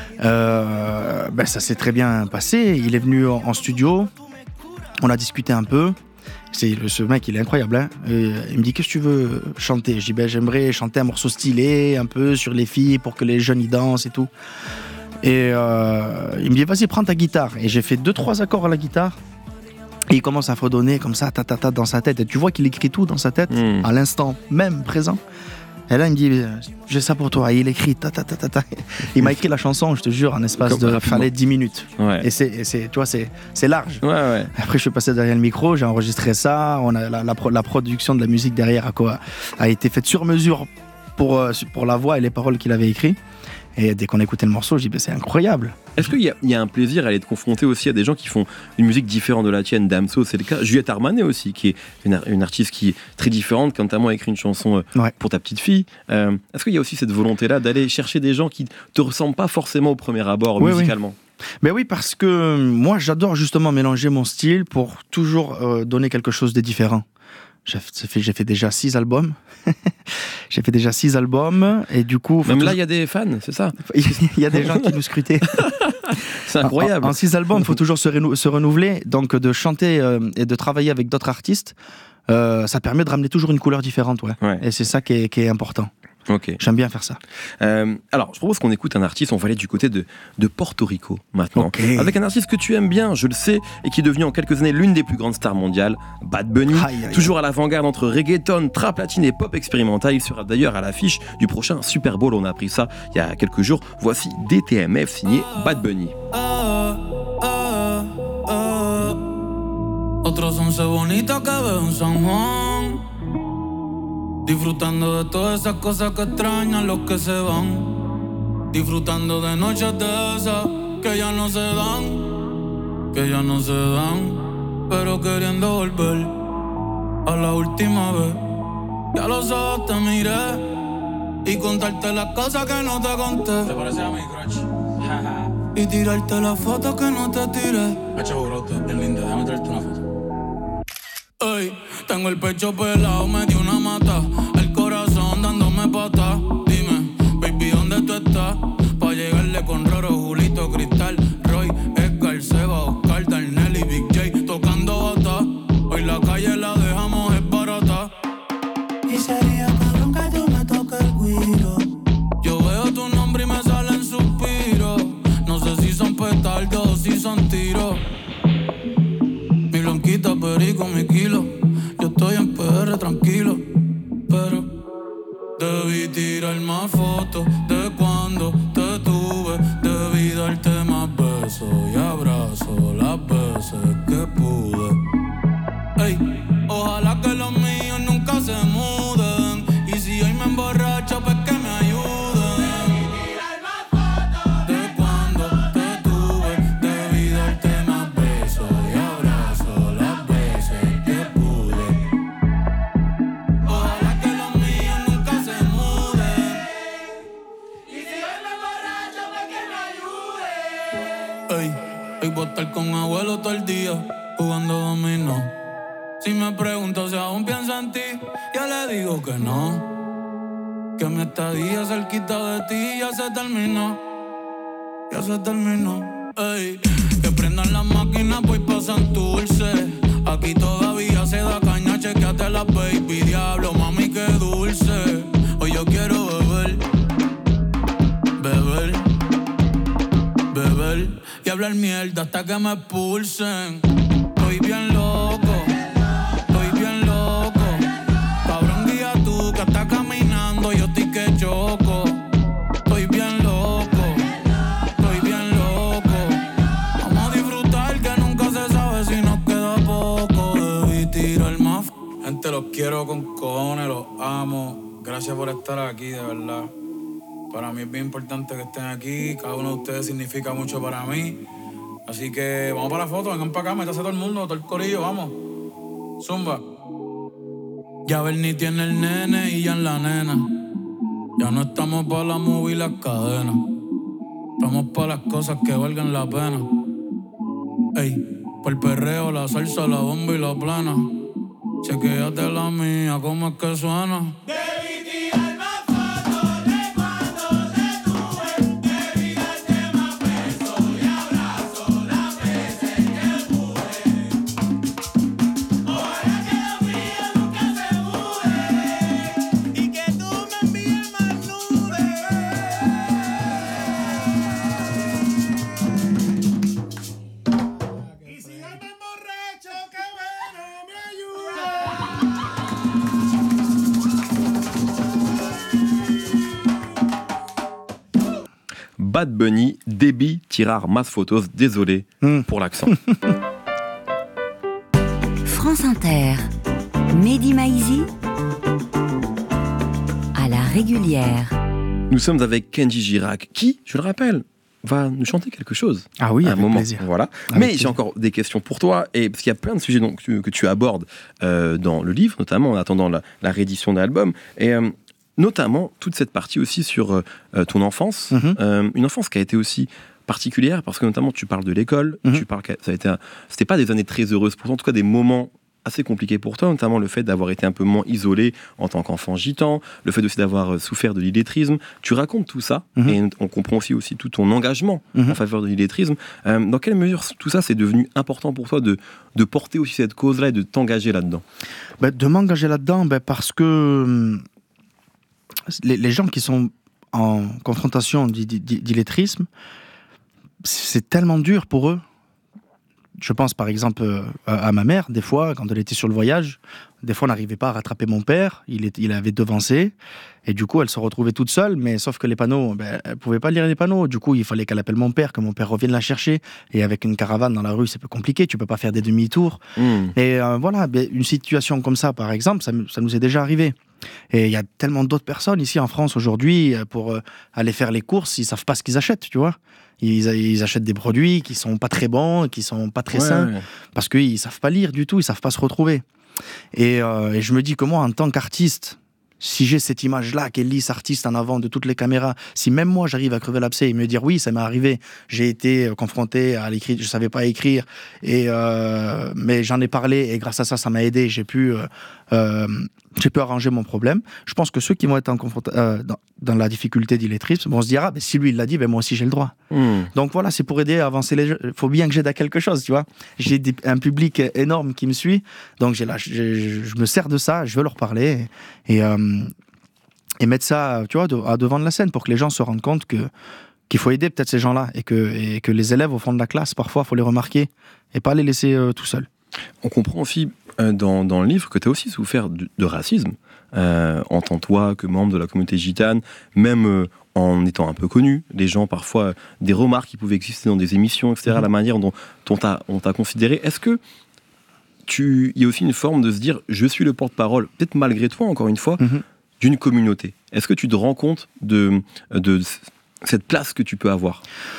Euh, ben ça s'est très bien passé, il est venu en, en studio, on a discuté un peu, c'est, le- ce mec il est incroyable, hein. Et il me dit qu'est-ce que tu veux chanter? Je dis ben j'aimerais chanter un morceau stylé, un peu sur les filles pour que les jeunes y dansent et tout. Et euh, il me dit vas-y prends ta guitare et j'ai fait deux trois accords à la guitare. Et il commence à fredonner comme ça, ta, ta, ta, dans sa tête. Et tu vois qu'il écrit tout dans sa tête, Hmm. à l'instant même présent. Et là, il me dit, euh, j'ai ça pour toi. Et il écrit, ta, ta, ta, ta, ta. Il m'a écrit la chanson, je te jure, en espace Comme de rapidement. fallait dix minutes. Ouais. Et c'est, et c'est, tu vois, c'est, c'est large. Ouais, ouais. Après, je suis passé derrière le micro, j'ai enregistré ça. On a, la, la, pro- la production de la musique derrière a, quoi, a été faite sur mesure pour, euh, pour la voix et les paroles qu'il avait écrites. Et dès qu'on écoutait le morceau, je dis, ben, c'est incroyable. Est-ce qu'il y, a- il y a un plaisir à aller te confronter aussi à des gens qui font une musique différente de la tienne? Damso, c'est le cas. Juliette Armanet aussi, qui est une, ar- une artiste qui est très différente, qui a notamment écrit une chanson euh, Ouais. pour ta petite fille. Euh, Est-ce qu'il y a aussi cette volonté-là d'aller chercher des gens qui te ressemblent pas forcément au premier abord Oui, oui. musicalement? Mais oui, parce que moi, j'adore justement mélanger mon style pour toujours euh, donner quelque chose de différent. J'ai fait, j'ai fait déjà six albums. J'ai fait déjà six albums. Et du coup... faut Même là, toujours- il y a des fans, c'est ça? il y a des gens qui nous scrutaient. C'est incroyable. En, en six albums, il faut toujours se, renou- se renouveler. Donc, de chanter euh, et de travailler avec d'autres artistes, euh, ça permet de ramener toujours une couleur différente. Ouais. Ouais. Et c'est ça qui est, qui est important. Ok. J'aime bien faire ça. Euh, alors, je propose qu'on écoute un artiste. On va aller du côté de, de Porto Rico maintenant. Ok. Avec un artiste que tu aimes bien, je le sais, et qui est devenu en quelques années l'une des plus grandes stars mondiales, Bad Bunny. Aïe, aïe, aïe. Toujours à l'avant-garde entre reggaeton, trap latine et pop expérimental. Il sera d'ailleurs à l'affiche du prochain Super Bowl. On a appris ça il y a quelques jours. Voici D T M F signé Bad Bunny. Ah, ah, ah. Otros once bonitos que veo en San Juan. Disfrutando de todas esas cosas que extrañan los que se van. Disfrutando de noches de esas que ya no se dan, que ya no se dan, pero queriendo volver a la última vez. Ya los ojos te miré y contarte las cosas que no te conté. ¿Te parece a mi crush? Y tirarte las fotos que no te tiré. Hacho, bro, tú es linda, déjame traerte una foto. Ey, tengo el pecho pelado, me dio una mata. El corazón dándome patas. Dime, baby, ¿dónde tú estás? Pa' llegarle con Roro, Julito, Cristal, Roy, Edgar, Seba, Oscar, Darnell y Big J tocando bata. Hoy la calle la dejamos es barata. Y sería cabrón que tú me toques el guiro. Yo veo tu nombre y me salen suspiros. No sé si son petardos o si son tiros. Mi blanquita, perico, mi kilo. Yo estoy en P R tranquilo, pero debí tirar más fotos de cuando te tuve. Debí darte más besos y abrazos las veces que pude. Ey, ojalá que los míos nunca se muden. Y si hoy me emborracho, pues que me ayuden. Debí tirar más fotos de cuando te tuve. Debí darte más besos y abrazos las veces que pude. Ojalá que los míos nunca se muden. Y si hoy me emborracho, pues que me ayuden. Ey, hoy voy a estar con abuelo todo el día jugando dominó. Si me pregunto si aún pienso en ti, yo le digo que no. Que mi estadía cerquita de ti ya se terminó. Ya se terminó. Ey, que prendan las máquinas, pues pasan dulce. Aquí todavía se da caña, chequeate las baby. Diablo, mami, qué dulce. Hoy yo quiero beber, beber, beber y hablar mierda hasta que me expulsen. Estoy bien loco. Está caminando, yo estoy que choco. Estoy bien loco, estoy bien loco. Vamos a disfrutar que nunca se sabe si nos queda poco. Debí tirar más. Gente, los quiero con cojones, los amo. Gracias por estar aquí, de verdad. Para mí es bien importante que estén aquí. Cada uno de ustedes significa mucho para mí. Así que vamos para la foto, vengan para acá, métase todo el mundo, todo el corillo, vamos. Zumba. Ya Bernie tiene el nene y ya en la nena. Ya no estamos pa' la movie y las cadenas. Estamos pa' las cosas que valgan la pena. Ey, pa' el perreo, la salsa, la bomba y la plana. Chequéate la mía, cómo es que suena. Debí tirar más fotos de cuando te tuve. Debí darte más besos y abrazos las veces que pude. Ojalá que los míos nunca se muden y que tú me envíes más nudes. Y si hoy me emborracho, qué bueno me ayuda. Bad Bunny, debí tirar más fotos, désolé Mm. pour l'accent. France Inter, Mehdi Maizi, à la régulière. Nous sommes avec Kenji Girac, qui, je le rappelle, va nous chanter quelque chose. Ah oui, à un avec moment. plaisir. Voilà. Avec Mais plaisir. j'ai encore des questions pour toi, et parce qu'il y a plein de sujets donc, que, que tu abordes euh, dans le livre, notamment en attendant la, la réédition de l'album, et euh, notamment toute cette partie aussi sur euh, ton enfance, Mhm. euh, une enfance qui a été aussi particulière, parce que notamment tu parles de l'école, Mhm. tu parles que ça a été, un- c'était pas des années très heureuses, pourtant en tout cas des moments assez compliqués pour toi, notamment le fait d'avoir été un peu moins isolé en tant qu'enfant gitan, le fait aussi d'avoir euh, souffert de l'illettrisme. Tu racontes tout ça, Mhm. et on comprend aussi, aussi tout ton engagement Mhm. en faveur de l'illettrisme. Euh, dans quelle mesure tout ça c'est devenu important pour toi de, de porter aussi cette cause-là et de t'engager là-dedans? Ben, de m'engager là-dedans, ben, parce que hum, les, les gens qui sont en confrontation d'i- d'i- d'illettrisme, c'est tellement dur pour eux. Je pense par exemple euh, à à ma mère, des fois, quand elle était sur le voyage, des fois on n'arrivait pas à rattraper mon père, il, est, il avait devancé, et du coup elle se retrouvait toute seule, mais sauf que les panneaux, ben, elle ne pouvait pas lire les panneaux, du coup il fallait qu'elle appelle mon père, que mon père revienne la chercher, et avec une caravane dans la rue c'est peu compliqué, tu peux pas faire des demi-tours. Hmm. Et euh, voilà, ben, une situation comme ça, par exemple, ça, me- ça nous est déjà arrivé. Et il y a tellement d'autres personnes ici en France aujourd'hui, pour euh, aller faire les courses, ils savent pas ce qu'ils achètent, tu vois. Ils, ils achètent des produits qui sont pas très bons, qui sont pas très Ouais, sains, ouais. parce qu'ils savent pas lire du tout, ils savent pas se retrouver. Et, euh, et je me dis que moi, en tant qu'artiste, si j'ai cette image-là, qui est lisse, artiste en avant de toutes les caméras, si même moi j'arrive à crever l'abcès et me dire oui, ça m'est arrivé, j'ai été euh, confronté à l'écrit, je savais pas écrire, et euh, mais j'en ai parlé et grâce à ça, ça m'a aidé, j'ai pu, euh, euh, j'ai pu arranger mon problème. Je pense que ceux qui vont être en confronta- euh, dans, dans la difficulté d'illettrisme vont se dire ah, ben, si lui il l'a dit, ben, moi aussi j'ai le droit. Hmm. Donc voilà, c'est pour aider à avancer les jeux. Il faut bien que j'aide à quelque chose, tu vois. J'ai des- un public énorme qui me suit, donc j'ai là, j'ai- je me sers de ça, je veux leur parler et, et, euh, et mettre ça, tu vois, de- à devant de la scène pour que les gens se rendent compte que qu'il faut aider peut-être ces gens-là et que, et que les élèves au fond de la classe, parfois, il faut les remarquer et pas les laisser euh, tout seuls. On comprend aussi euh, dans, dans le livre que tu as aussi souffert de, de racisme, euh, en tant toi que membre de la communauté gitane, même euh, en étant un peu connu. Les gens, parfois, euh, des remarques qui pouvaient exister dans des émissions, et cetera, Mhm. la manière dont, dont t'as- on t'a considéré. Est-ce que tu, il y a aussi une forme de se dire, je suis le porte-parole, peut-être malgré toi, encore une fois, Mhm. d'une communauté. Est-ce que tu te rends compte de, de cette place que tu peux avoir?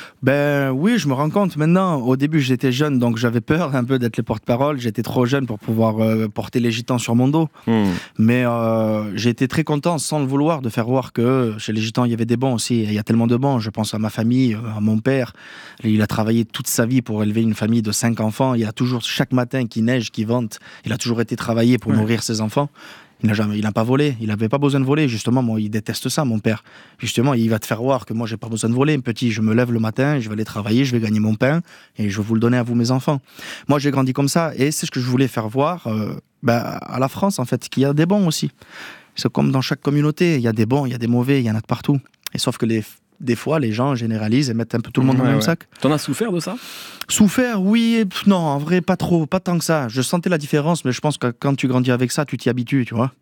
Ben oui, je me rends compte maintenant. Au début, j'étais jeune, donc j'avais peur un peu d'être le porte-parole. J'étais trop jeune pour pouvoir euh, porter les gitans sur mon dos. Hmm. Mais euh, j'ai été très content, sans le vouloir, de faire voir que chez les gitans, il y avait des bons aussi. Et il y a tellement de bons. Je pense à ma famille, euh, à mon père. Il a travaillé toute sa vie pour élever une famille de cinq enfants. Il a toujours, chaque matin, qu'il neige, qu'il vente, il a toujours été travaillé pour Ouais. nourrir ses enfants. Il n'a jamais, il n'a pas volé. Il n'avait pas besoin de voler. Justement, moi, il déteste ça, mon père. Justement, il va te faire voir que moi, j'ai pas besoin de voler. Petit, je me lève le matin, je vais aller travailler, je vais gagner mon pain et je vais vous le donner à vous, mes enfants. Moi, j'ai grandi comme ça et c'est ce que je voulais faire voir euh, ben, à la France, en fait, qu'il y a des bons aussi. C'est comme dans chaque communauté, il y a des bons, il y a des mauvais, il y en a de partout. Et sauf que les, des fois, les gens généralisent et mettent un peu tout le monde dans Ouais, le même ouais. sac. T'en as souffert de ça? Souffert, oui, et pff, non, en vrai, pas trop, pas tant que ça. Je sentais la différence, mais je pense que quand tu grandis avec ça, tu t'y habitues, tu vois.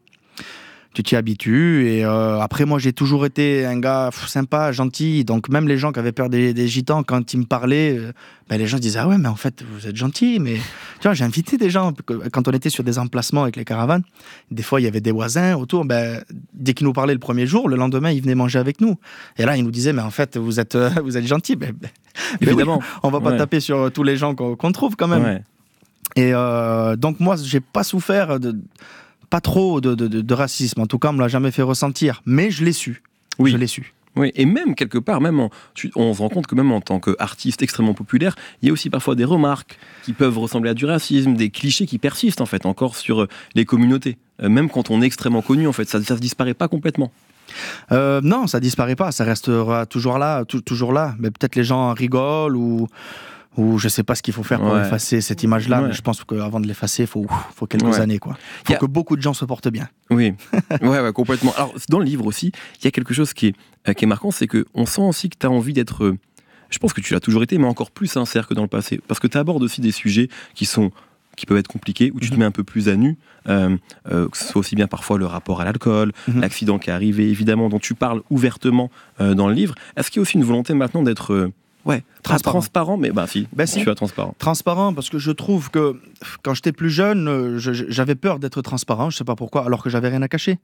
Tu t'y habitues, et euh, après, moi, j'ai toujours été un gars pff, sympa, gentil, donc même les gens qui avaient peur des, des gitans, quand ils me parlaient, euh, ben, les gens se disaient, ah ouais, mais en fait, vous êtes gentil, mais tu vois, j'ai invité des gens, quand on était sur des emplacements avec les caravanes, des fois, il y avait des voisins autour, ben, dès qu'ils nous parlaient le premier jour, le lendemain, ils venaient manger avec nous. Et là, ils nous disaient, mais en fait, vous êtes, euh, vous êtes gentil, ben, ben, ben Évidemment. oui, on va pas Ouais. taper sur tous les gens qu'on qu'on trouve quand même. Ouais. Et euh, donc moi, j'ai pas souffert de pas trop de, de, de, de racisme. En tout cas, on me l'a jamais fait ressentir. Mais je l'ai su. Oui. Je l'ai su. Oui, et même quelque part, même en- tu- on se rend compte que même en tant qu'artiste extrêmement populaire, il y a aussi parfois des remarques qui peuvent ressembler à du racisme, des clichés qui persistent en fait encore sur euh, les communautés. Euh, même quand on est extrêmement connu, en fait, ça, ça se disparaît pas complètement. Euh, non, ça disparaît pas. Ça restera toujours là, tou- toujours là. Mais peut-être les gens rigolent ou ou je sais pas ce qu'il faut faire pour Ouais. effacer cette image-là. Ouais. Mais je pense qu'avant de l'effacer, il faut, faut quelques Ouais. années, quoi. Faut Y a- que beaucoup de gens se portent bien. Oui, ouais, ouais, complètement. Alors, dans le livre aussi, il y a quelque chose qui est, euh, qui est marquant, c'est qu'on sent aussi que tu as envie d'être. euh, je pense que tu l'as toujours été, mais encore plus sincère que dans le passé. Parce que tu abordes aussi des sujets qui sont qui peuvent être compliqués, où tu te Mhm. mets un peu plus à nu, euh, euh, que ce soit aussi bien parfois le rapport à l'alcool, Mhm. l'accident qui est arrivé, évidemment, dont tu parles ouvertement euh, dans le livre. Est-ce qu'il y a aussi une volonté maintenant d'être euh, ouais, Transparent. transparent, mais bah si, Ben si. tu es transparent. Transparent, parce que je trouve que quand j'étais plus jeune, euh, je- je- j'avais peur d'être transparent, je sais pas pourquoi, alors que j'avais rien à cacher.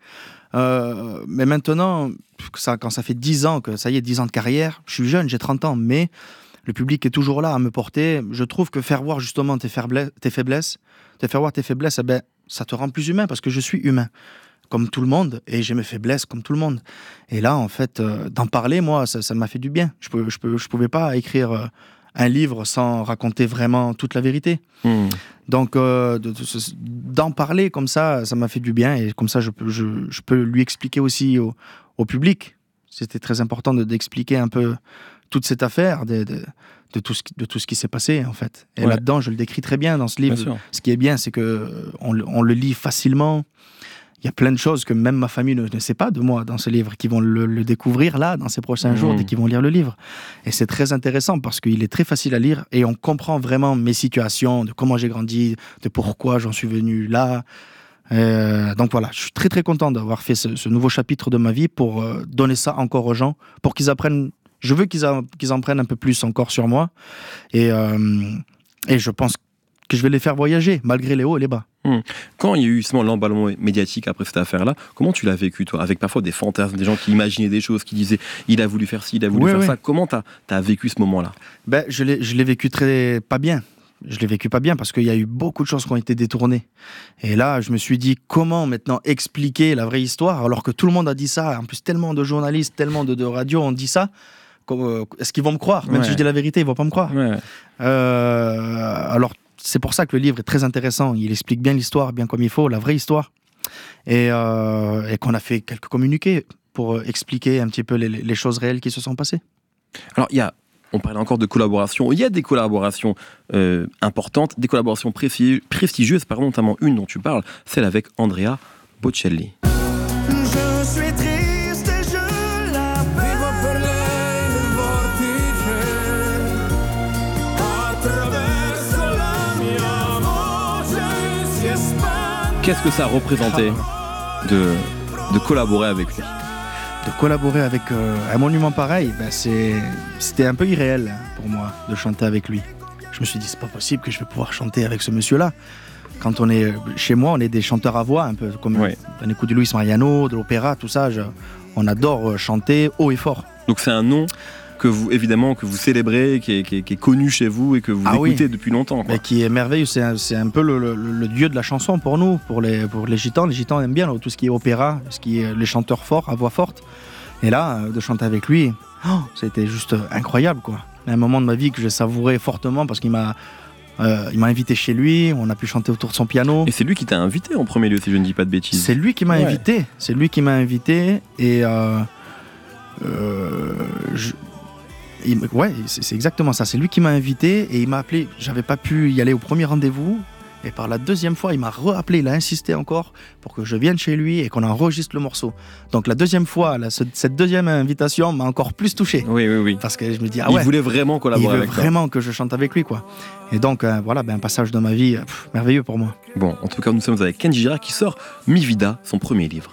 Euh, mais maintenant, que ça, quand ça fait dix ans, que ça y est, dix ans de carrière, je suis jeune, j'ai trente ans, mais le public est toujours là à me porter. Je trouve que faire voir justement tes faiblesses, tes faiblesses, te faire voir tes faiblesses, eh ben, ça te rend plus humain, parce que je suis humain, comme tout le monde, et j'ai mes faiblesses comme tout le monde. Et là, en fait, euh, d'en parler, moi, ça ça m'a fait du bien. Je ne je peux, je pouvais pas écrire euh, un livre sans raconter vraiment toute la vérité. Hmm. Donc, euh, de- de- ce- d'en parler comme ça, ça m'a fait du bien. Et comme ça, je peux, je, je peux lui expliquer aussi au, au public. C'était très important de- d'expliquer un peu toute cette affaire, de, de, de tout ce qui, de tout ce qui s'est passé, en fait. Et Ouais. là-dedans, je le décris très bien dans ce Bien livre. sûr. Ce qui est bien, c'est qu'on on le lit facilement. Il y a plein de choses que même ma famille ne, ne sait pas de moi dans ce livre, qui vont le, le découvrir là, dans ces prochains Mmh. jours, dès qu'ils vont lire le livre. Et c'est très intéressant parce qu'il est très facile à lire et on comprend vraiment mes situations, de comment j'ai grandi, de pourquoi j'en suis venu là. Euh, donc voilà, je suis très très content d'avoir fait ce, ce nouveau chapitre de ma vie pour euh, donner ça encore aux gens, pour qu'ils apprennent. Je veux qu'ils en, qu'ils en prennent un peu plus encore sur moi. Et, euh, et je pense que je vais les faire voyager, malgré les hauts et les bas. Hum. Quand il y a eu justement l'emballement médiatique après cette affaire-là, comment tu l'as vécu, toi? Avec parfois des fantasmes, des gens qui imaginaient des choses, qui disaient il a voulu faire ci, il a voulu Ouais, faire ouais. ça. Comment t'as as vécu ce moment-là? Ben, je l'ai, je l'ai vécu très pas bien. Je l'ai vécu pas bien parce qu'il y a eu beaucoup de choses qui ont été détournées. Et là, je me suis dit, comment maintenant expliquer la vraie histoire alors que tout le monde a dit ça. En plus, tellement de journalistes, tellement de, de radios ont dit ça. Comme, euh, est-ce qu'ils vont me croire? Même Ouais. si je dis la vérité, ils vont pas me croire. Ouais. Euh, alors, c'est pour ça que le livre est très intéressant. Il explique bien l'histoire, bien comme il faut, la vraie histoire. Et, euh, et qu'on a fait quelques communiqués pour euh, expliquer un petit peu les, les choses réelles qui se sont passées. Alors, il y a, on parlait encore de collaboration. Il y a des collaborations euh, importantes, des collaborations presti- prestigieuses, pardon, notamment une dont tu parles, celle avec Andrea Bocelli. Je suis triste et je l'appelle. Vivo per lei nel vortice, attraverso la mia voce si espande. Qu'est-ce que ça représentait de, de collaborer avec lui? De collaborer avec euh, un monument pareil, ben c'est, c'était un peu irréel pour moi de chanter avec lui. Je me suis dit, c'est pas possible que je vais pouvoir chanter avec ce monsieur-là. Quand on est chez moi, on est des chanteurs à voix, un peu comme Ouais. on écoute du Luis Mariano, de l'opéra, tout ça. Je- on adore chanter haut et fort. Donc c'est un nom que vous, évidemment, que vous célébrez, qui est, qui est- qui est connu chez vous et que vous Ah oui. écoutez depuis longtemps, quoi. Mais qui est merveilleux, c'est un, c'est un peu le, le- le dieu de la chanson pour nous, pour les, pour les gitans. Les gitans aiment bien là, tout ce qui est opéra, ce qui est les chanteurs forts, à voix forte. Et là, euh, de chanter avec lui, oh, c'était juste incroyable, quoi. Un moment de ma vie que j'ai savouré fortement parce qu'il m'a, euh, il m'a invité chez lui, on a pu chanter autour de son piano. Et c'est lui qui t'a invité en premier lieu, si je ne dis pas de bêtises. C'est lui qui m'a Ouais. invité, c'est lui qui m'a invité et euh, euh, je- il m- ouais, c'est c'est exactement ça. C'est lui qui m'a invité et il m'a appelé. J'avais pas pu y aller au premier rendez-vous et par la deuxième fois, il m'a rappelé, il a insisté encore pour que je vienne chez lui et qu'on enregistre le morceau. Donc la deuxième fois, là, ce- cette deuxième invitation m'a encore plus touché Oui, oui, oui. parce que je me dis ah il ouais. voulait vraiment Il collaborer veut avec toi. vraiment que je chante avec lui, quoi. Et donc, euh, voilà, ben, un passage de ma vie euh, pff, merveilleux pour moi. Bon, en tout cas, nous sommes avec Kenji Girac qui sort Mi Vida, son premier livre.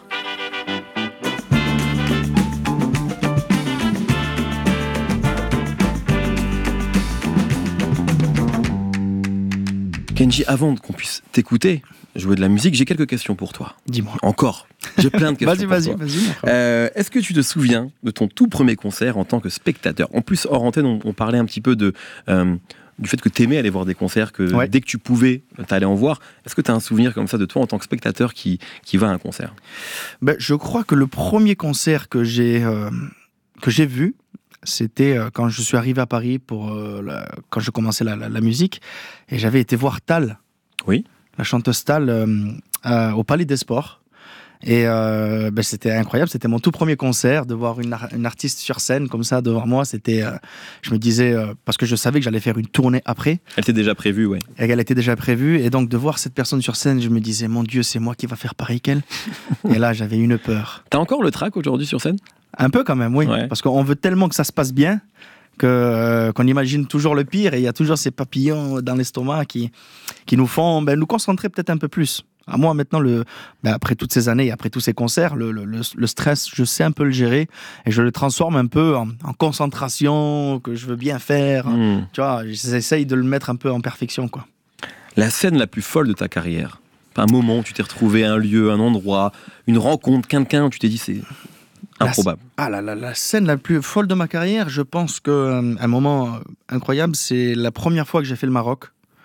Kenji, avant qu'on puisse t'écouter jouer de la musique, j'ai quelques questions pour toi. Dis-moi. Encore. J'ai plein de questions. Vas-y, pour vas-y, toi. vas-y. Euh, Est-ce que tu te souviens de ton tout premier concert en tant que spectateur? En plus, hors antenne, on, on parlait un petit peu de, euh, du fait que tu aimais aller voir des concerts, que Ouais. dès que tu pouvais, tu allais en voir. Est-ce que tu as un souvenir comme ça de toi en tant que spectateur qui, qui va à un concert? Ben, je crois que le premier concert que j'ai euh, que j'ai vu, c'était euh, quand je suis arrivé à Paris pour euh, la- quand je commençais la, la- la musique et j'avais été voir Tal. Oui. La chanteuse Tal euh, euh, au Palais des Sports. Et euh, ben, c'était incroyable, c'était mon tout premier concert, de voir une, ar- une artiste sur scène comme ça devant moi. C'était, euh, je me disais, euh, parce que je savais que j'allais faire une tournée après, Elle était déjà prévue, ouais. et qu'elle était déjà prévue, et donc de voir cette personne sur scène, je me disais, mon Dieu, c'est moi qui va faire pareil qu'elle. Et là, j'avais une peur. T'as encore le track aujourd'hui sur scène? Un peu quand même, oui, Ouais. parce qu'on veut tellement que ça se passe bien que, euh, qu'on imagine toujours le pire, et il y a toujours ces papillons dans l'estomac qui, qui nous font ben, nous concentrer peut-être un peu plus. À moi, maintenant, le, ben, après toutes ces années, après tous ces concerts, le, le, le- le stress, je sais un peu le gérer et je le transforme un peu en, en concentration, que je veux bien faire. Hmm. Tu vois, j'essaye de le mettre un peu en perfection, quoi. La scène la plus folle de ta carrière? Un moment où tu t'es retrouvé, un lieu, un endroit, une rencontre, quelqu'un où tu t'es dit c'est improbable. Ah, la, la, la scène la plus folle de ma carrière, je pense qu'un un moment euh, incroyable, c'est la première fois que j'ai fait le Maroc.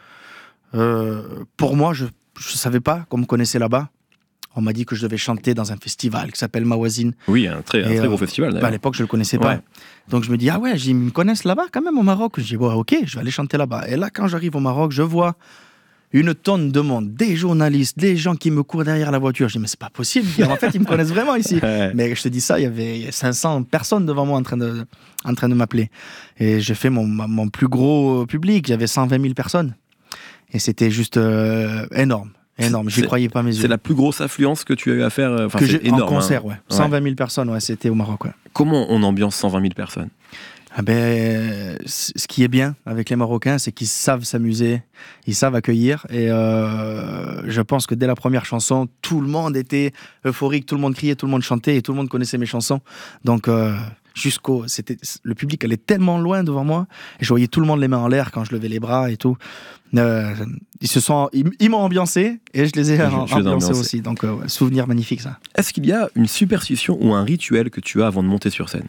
Euh, pour moi, je ne savais pas qu'on me connaissait là-bas. On m'a dit que je devais chanter dans un festival qui s'appelle Mawazine. Oui, un très, un Et, très euh, gros festival Bah, à d'ailleurs. l'époque, je ne le connaissais pas. Ouais. Donc je me dis, ah ouais, ils me connaissent là-bas quand même au Maroc. Je dis, ouais, ok, je vais aller chanter là-bas. Et là, quand j'arrive au Maroc, je vois une tonne de monde, des journalistes, des gens qui me courent derrière la voiture. Je dis, mais c'est pas possible. En fait, ils me connaissent vraiment ici. Ouais. Mais je te dis ça, il y avait cinq cents personnes devant moi en train de, en train de m'appeler. Et j'ai fait mon, mon plus gros public, j'avais cent vingt mille personnes. Et c'était juste euh, énorme, énorme. J'y C'est- croyais pas mes yeux. C'est la plus grosse affluence que tu as eu à faire. euh, Enfin, que c'est j'ai énorme. en concert, hein. ouais. cent vingt mille personnes, ouais, c'était au Maroc, ouais. Comment on ambiance cent vingt mille personnes? Ah ben, c- ce qui est bien avec les Marocains, c'est qu'ils savent s'amuser, ils savent accueillir. Et euh, je pense que dès la première chanson, tout le monde était euphorique, tout le monde criait, tout le monde chantait et tout le monde connaissait mes chansons. Donc, euh, jusqu'au, c'était, le public allait tellement loin devant moi, et je voyais tout le monde les mains en l'air quand je levais les bras et tout. Euh, ils se sont, ils, ils m'ont ambiancé et je les ai Je- am- je les ai ambiancés ambiancés. aussi. Donc, euh, ouais, souvenir magnifique ça. Est-ce qu'il y a une superstition ou un rituel que tu as avant de monter sur scène?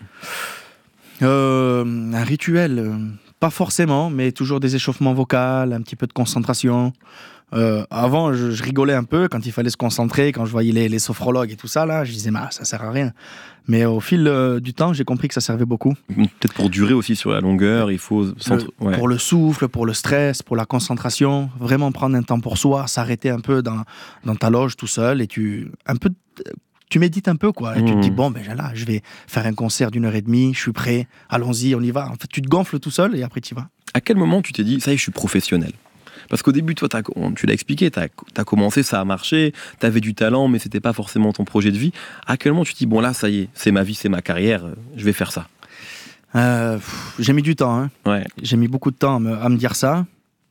Euh, un rituel, euh, pas forcément, mais toujours des échauffements vocaux, un petit peu de concentration. Euh, avant, je, je rigolais un peu quand il fallait se concentrer, quand je voyais les, les sophrologues et tout ça, là, je disais, bah, ça sert à rien. Mais au fil euh, du temps, j'ai compris que ça servait beaucoup. Peut-être pour durer aussi sur la longueur, il faut... centre- Le- ouais. Pour le souffle, pour le stress, pour la concentration, vraiment prendre un temps pour soi, s'arrêter un peu dans, dans ta loge tout seul et tu, un peu, tu médites un peu, quoi. Et tu te dis, Mmh. bon, ben là, je vais faire un concert d'une heure et demie, je suis prêt, allons-y, on y va. En fait, tu te gonfles tout seul et après tu y vas. À quel moment tu t'es dit, ça y est, je suis professionnel? Parce qu'au début, toi, t'as- on- tu l'as expliqué, tu as commencé, ça a marché, tu avais du talent, mais c'était pas forcément ton projet de vie. À quel moment tu te dis, bon là, ça y est, c'est ma vie, c'est ma carrière, euh, je vais faire ça? Euh, pff, j'ai mis du temps, hein. Ouais. J'ai mis beaucoup de temps à me, à me dire ça.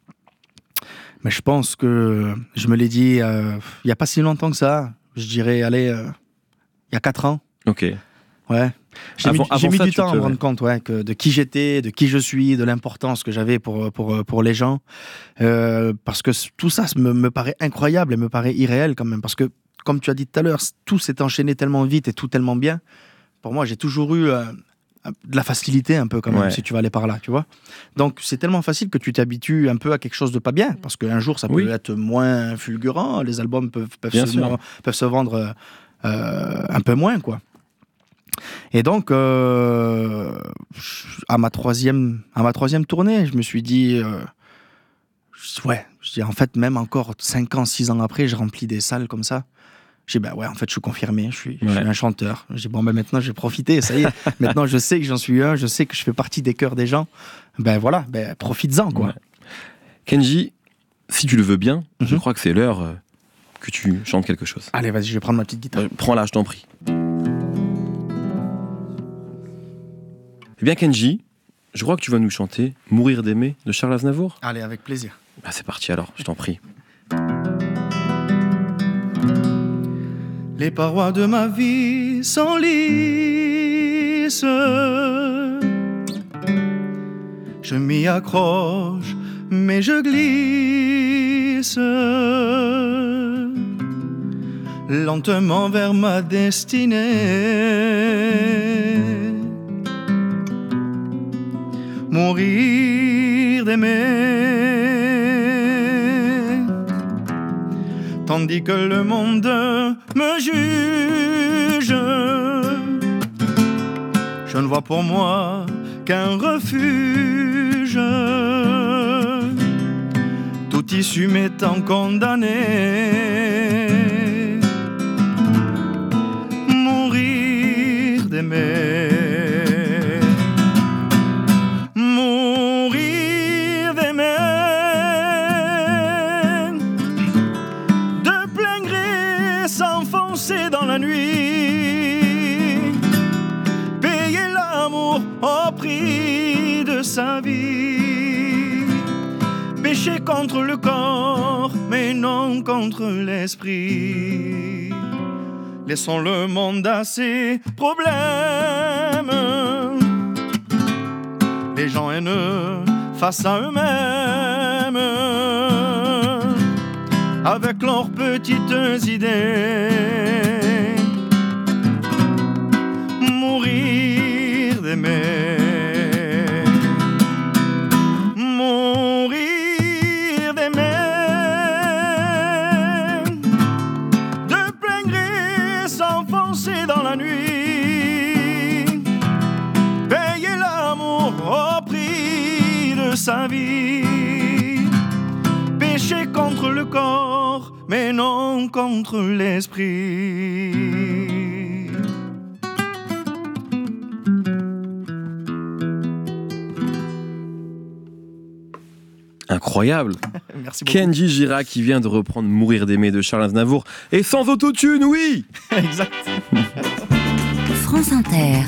Mais je pense que je me l'ai dit euh, il n'y a pas si longtemps que ça. Je dirais, allez, euh, il y a quatre ans. Ok. Ouais. J'ai Avant- mis, j'ai avant mis ça, du tu temps à te- me rendre compte ouais, que de qui j'étais, de qui je suis, de l'importance que j'avais pour, pour, pour les gens. Euh, parce que c- tout ça me, me paraît incroyable et me paraît irréel quand même. Parce que, comme tu as dit tout à l'heure, c- tout s'est enchaîné tellement vite et tout tellement bien. Pour moi, j'ai toujours eu euh, de la facilité un peu quand même, Ouais. si tu vas aller par là, tu vois. Donc, c'est tellement facile que tu t'habitues un peu à quelque chose de pas bien. Parce qu'un jour, ça peut Oui. être moins fulgurant. Les albums peuvent, peuvent, Bien se, sûr. peuvent se vendre euh, euh, un peu moins, quoi. Et donc, euh, à, ma troisième, à ma troisième tournée, je me suis dit, euh, je- ouais, je dis, en fait, même encore cinq ans, six ans après, je remplis des salles comme ça. J'ai dit, bah ouais, en fait, je suis confirmé, je suis, je suis Ouais. un chanteur. J'ai dit, bon, ben maintenant, je vais profiter, ça y est. Maintenant, je sais que j'en suis un, je sais que je fais partie des cœurs des gens. Ben voilà, ben profites-en, quoi. Ouais. Kenji, si tu le veux bien, je Mhm. crois que c'est l'heure euh, que tu chantes quelque chose. Allez, vas-y, je vais prendre ma petite guitare. Euh, Prends-la, je t'en prie. Eh bien, Kenji, je crois que tu vas nous chanter Mourir d'aimer de Charles Aznavour. Allez, avec plaisir. Bah, c'est parti alors, je t'en prie. Les parois de ma vie sont lisses. Je m'y accroche, mais je glisse lentement vers ma destinée. Mourir d'aimer, tandis que le monde me juge. Je ne vois pour moi qu'un refuge, tout issu m'étant condamné. Mourir d'aimer, mourir d'aimer, de plein gré s'enfoncer dans la nuit, payer l'amour au prix de sa vie, pécher contre le corps mais non contre l'esprit. Laissons le monde à ses problèmes, les gens haineux face à eux-mêmes, avec leurs petites idées. Mourir d'aimer, mourir d'aimer, de plein gré s'enfoncer dans la nuit, payer l'amour au prix de sa vie, pécher contre le corps mais non contre l'esprit. Incroyable. Merci beaucoup. Kenji Girac qui vient de reprendre Mourir d'aimer de Charles Aznavour. Et sans autotune, oui. Exact. France Inter.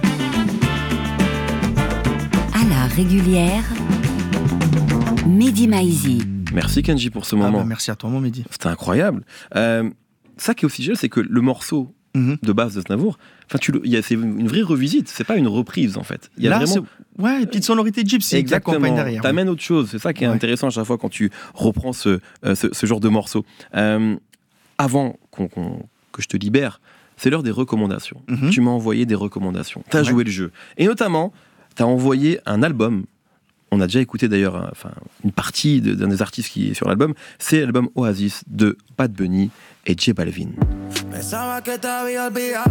À la régulière, Mehdi Maizi. Merci Kenji pour ce Ah moment. bah, merci à toi, mon Mehdi. C'était incroyable. Euh, ça qui est aussi génial, c'est que le morceau Mhm. de base de Aznavour. Enfin, tu le- il y a- c'est une vraie revisite, c'est pas une reprise en fait. Il y a Là, vraiment c'est- ouais, une petite sonorité gypsy qui accompagne exactement. derrière. T'amènes autre chose. C'est ça qui est Ouais. intéressant à chaque fois quand tu reprends ce, euh, ce, ce genre de morceau. Euh, avant qu'on, qu'on- que je te libère, c'est l'heure des recommandations. Mhm. Tu m'as envoyé des recommandations. Tu as Ouais. joué le jeu. Et notamment, tu as envoyé un album. On a déjà écouté d'ailleurs un- enfin, une partie de- d'un des artistes qui est sur l'album. C'est l'album Oasis de Bad Bunny et J Balvin. Pensaba que te había olvidado,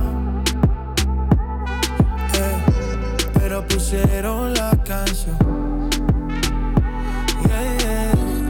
eh, pero pusieron la canción. Yeah, yeah.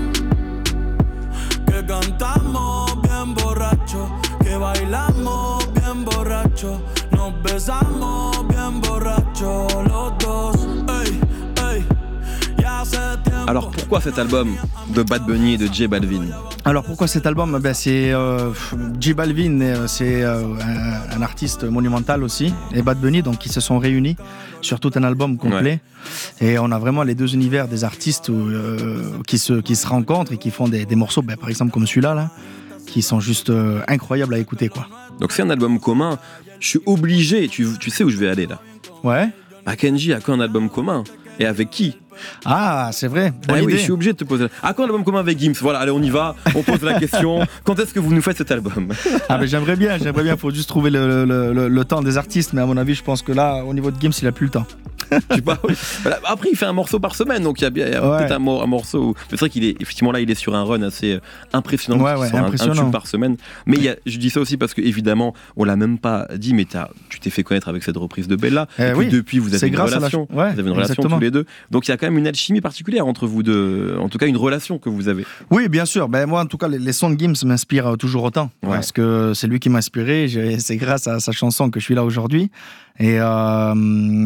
Que cantamos bien borracho, que bailamos bien borracho, nos besamos bien borracho los dos. Ey, ey, ya hace tiempo. Alors pourquoi cet album de Bad Bunny et de J Balvin? Alors pourquoi cet album? Ben, c'est euh, J Balvin, euh, c'est euh, un, un artiste monumental aussi, et Bad Bunny, donc ils se sont réunis sur tout un album complet. Et on a vraiment les deux univers des artistes euh, qui, se, qui se rencontrent et qui font des, des morceaux, ben, par exemple comme celui-là, là, qui sont juste euh, incroyables à écouter, quoi. Donc c'est un album commun. Je suis obligé, tu, tu sais où je vais aller là. Ouais. Bah, Kenji a qu'un album commun. Et avec qui? Ah, c'est vrai. Bonne Ah oui, idée. je suis obligé de te poser. Ah, quand un album commun avec Gims? Voilà, allez, on y va. On pose la question. Quand est-ce que vous nous faites cet album? Ah ben j'aimerais bien, j'aimerais bien. Faut juste trouver le, le, le, le temps des artistes, mais à mon avis, je pense que là, au niveau de Gims, il a plus le temps. Je sais pas, oui. Voilà, après, il fait un morceau par semaine, donc il y a, bien- il y a Ouais. peut-être un, mor- un morceau. Où... C'est vrai qu'il est effectivement là, il est sur un run assez euh, impressionnant. Ouais, parce qu'il ouais, sort un- Un, impressionnant. tube par semaine. Mais il y a, je dis ça aussi parce que évidemment, on l'a même pas dit, mais t'as- tu t'es fait connaître avec cette reprise de Bella. Eh et puis oui, depuis, vous avez c'est une grâce à la relation. ch- ouais, vous avez une relation exactement. tous les deux. Donc il y a quand même une alchimie particulière entre vous deux. En tout cas, une relation que vous avez. Oui, bien sûr. Ben moi, en tout cas, les, les sons de Gims m'inspirent euh, toujours autant. Ouais. Parce que c'est lui qui m'a inspiré. J'ai- C'est grâce à sa chanson que je suis là aujourd'hui. Et, euh,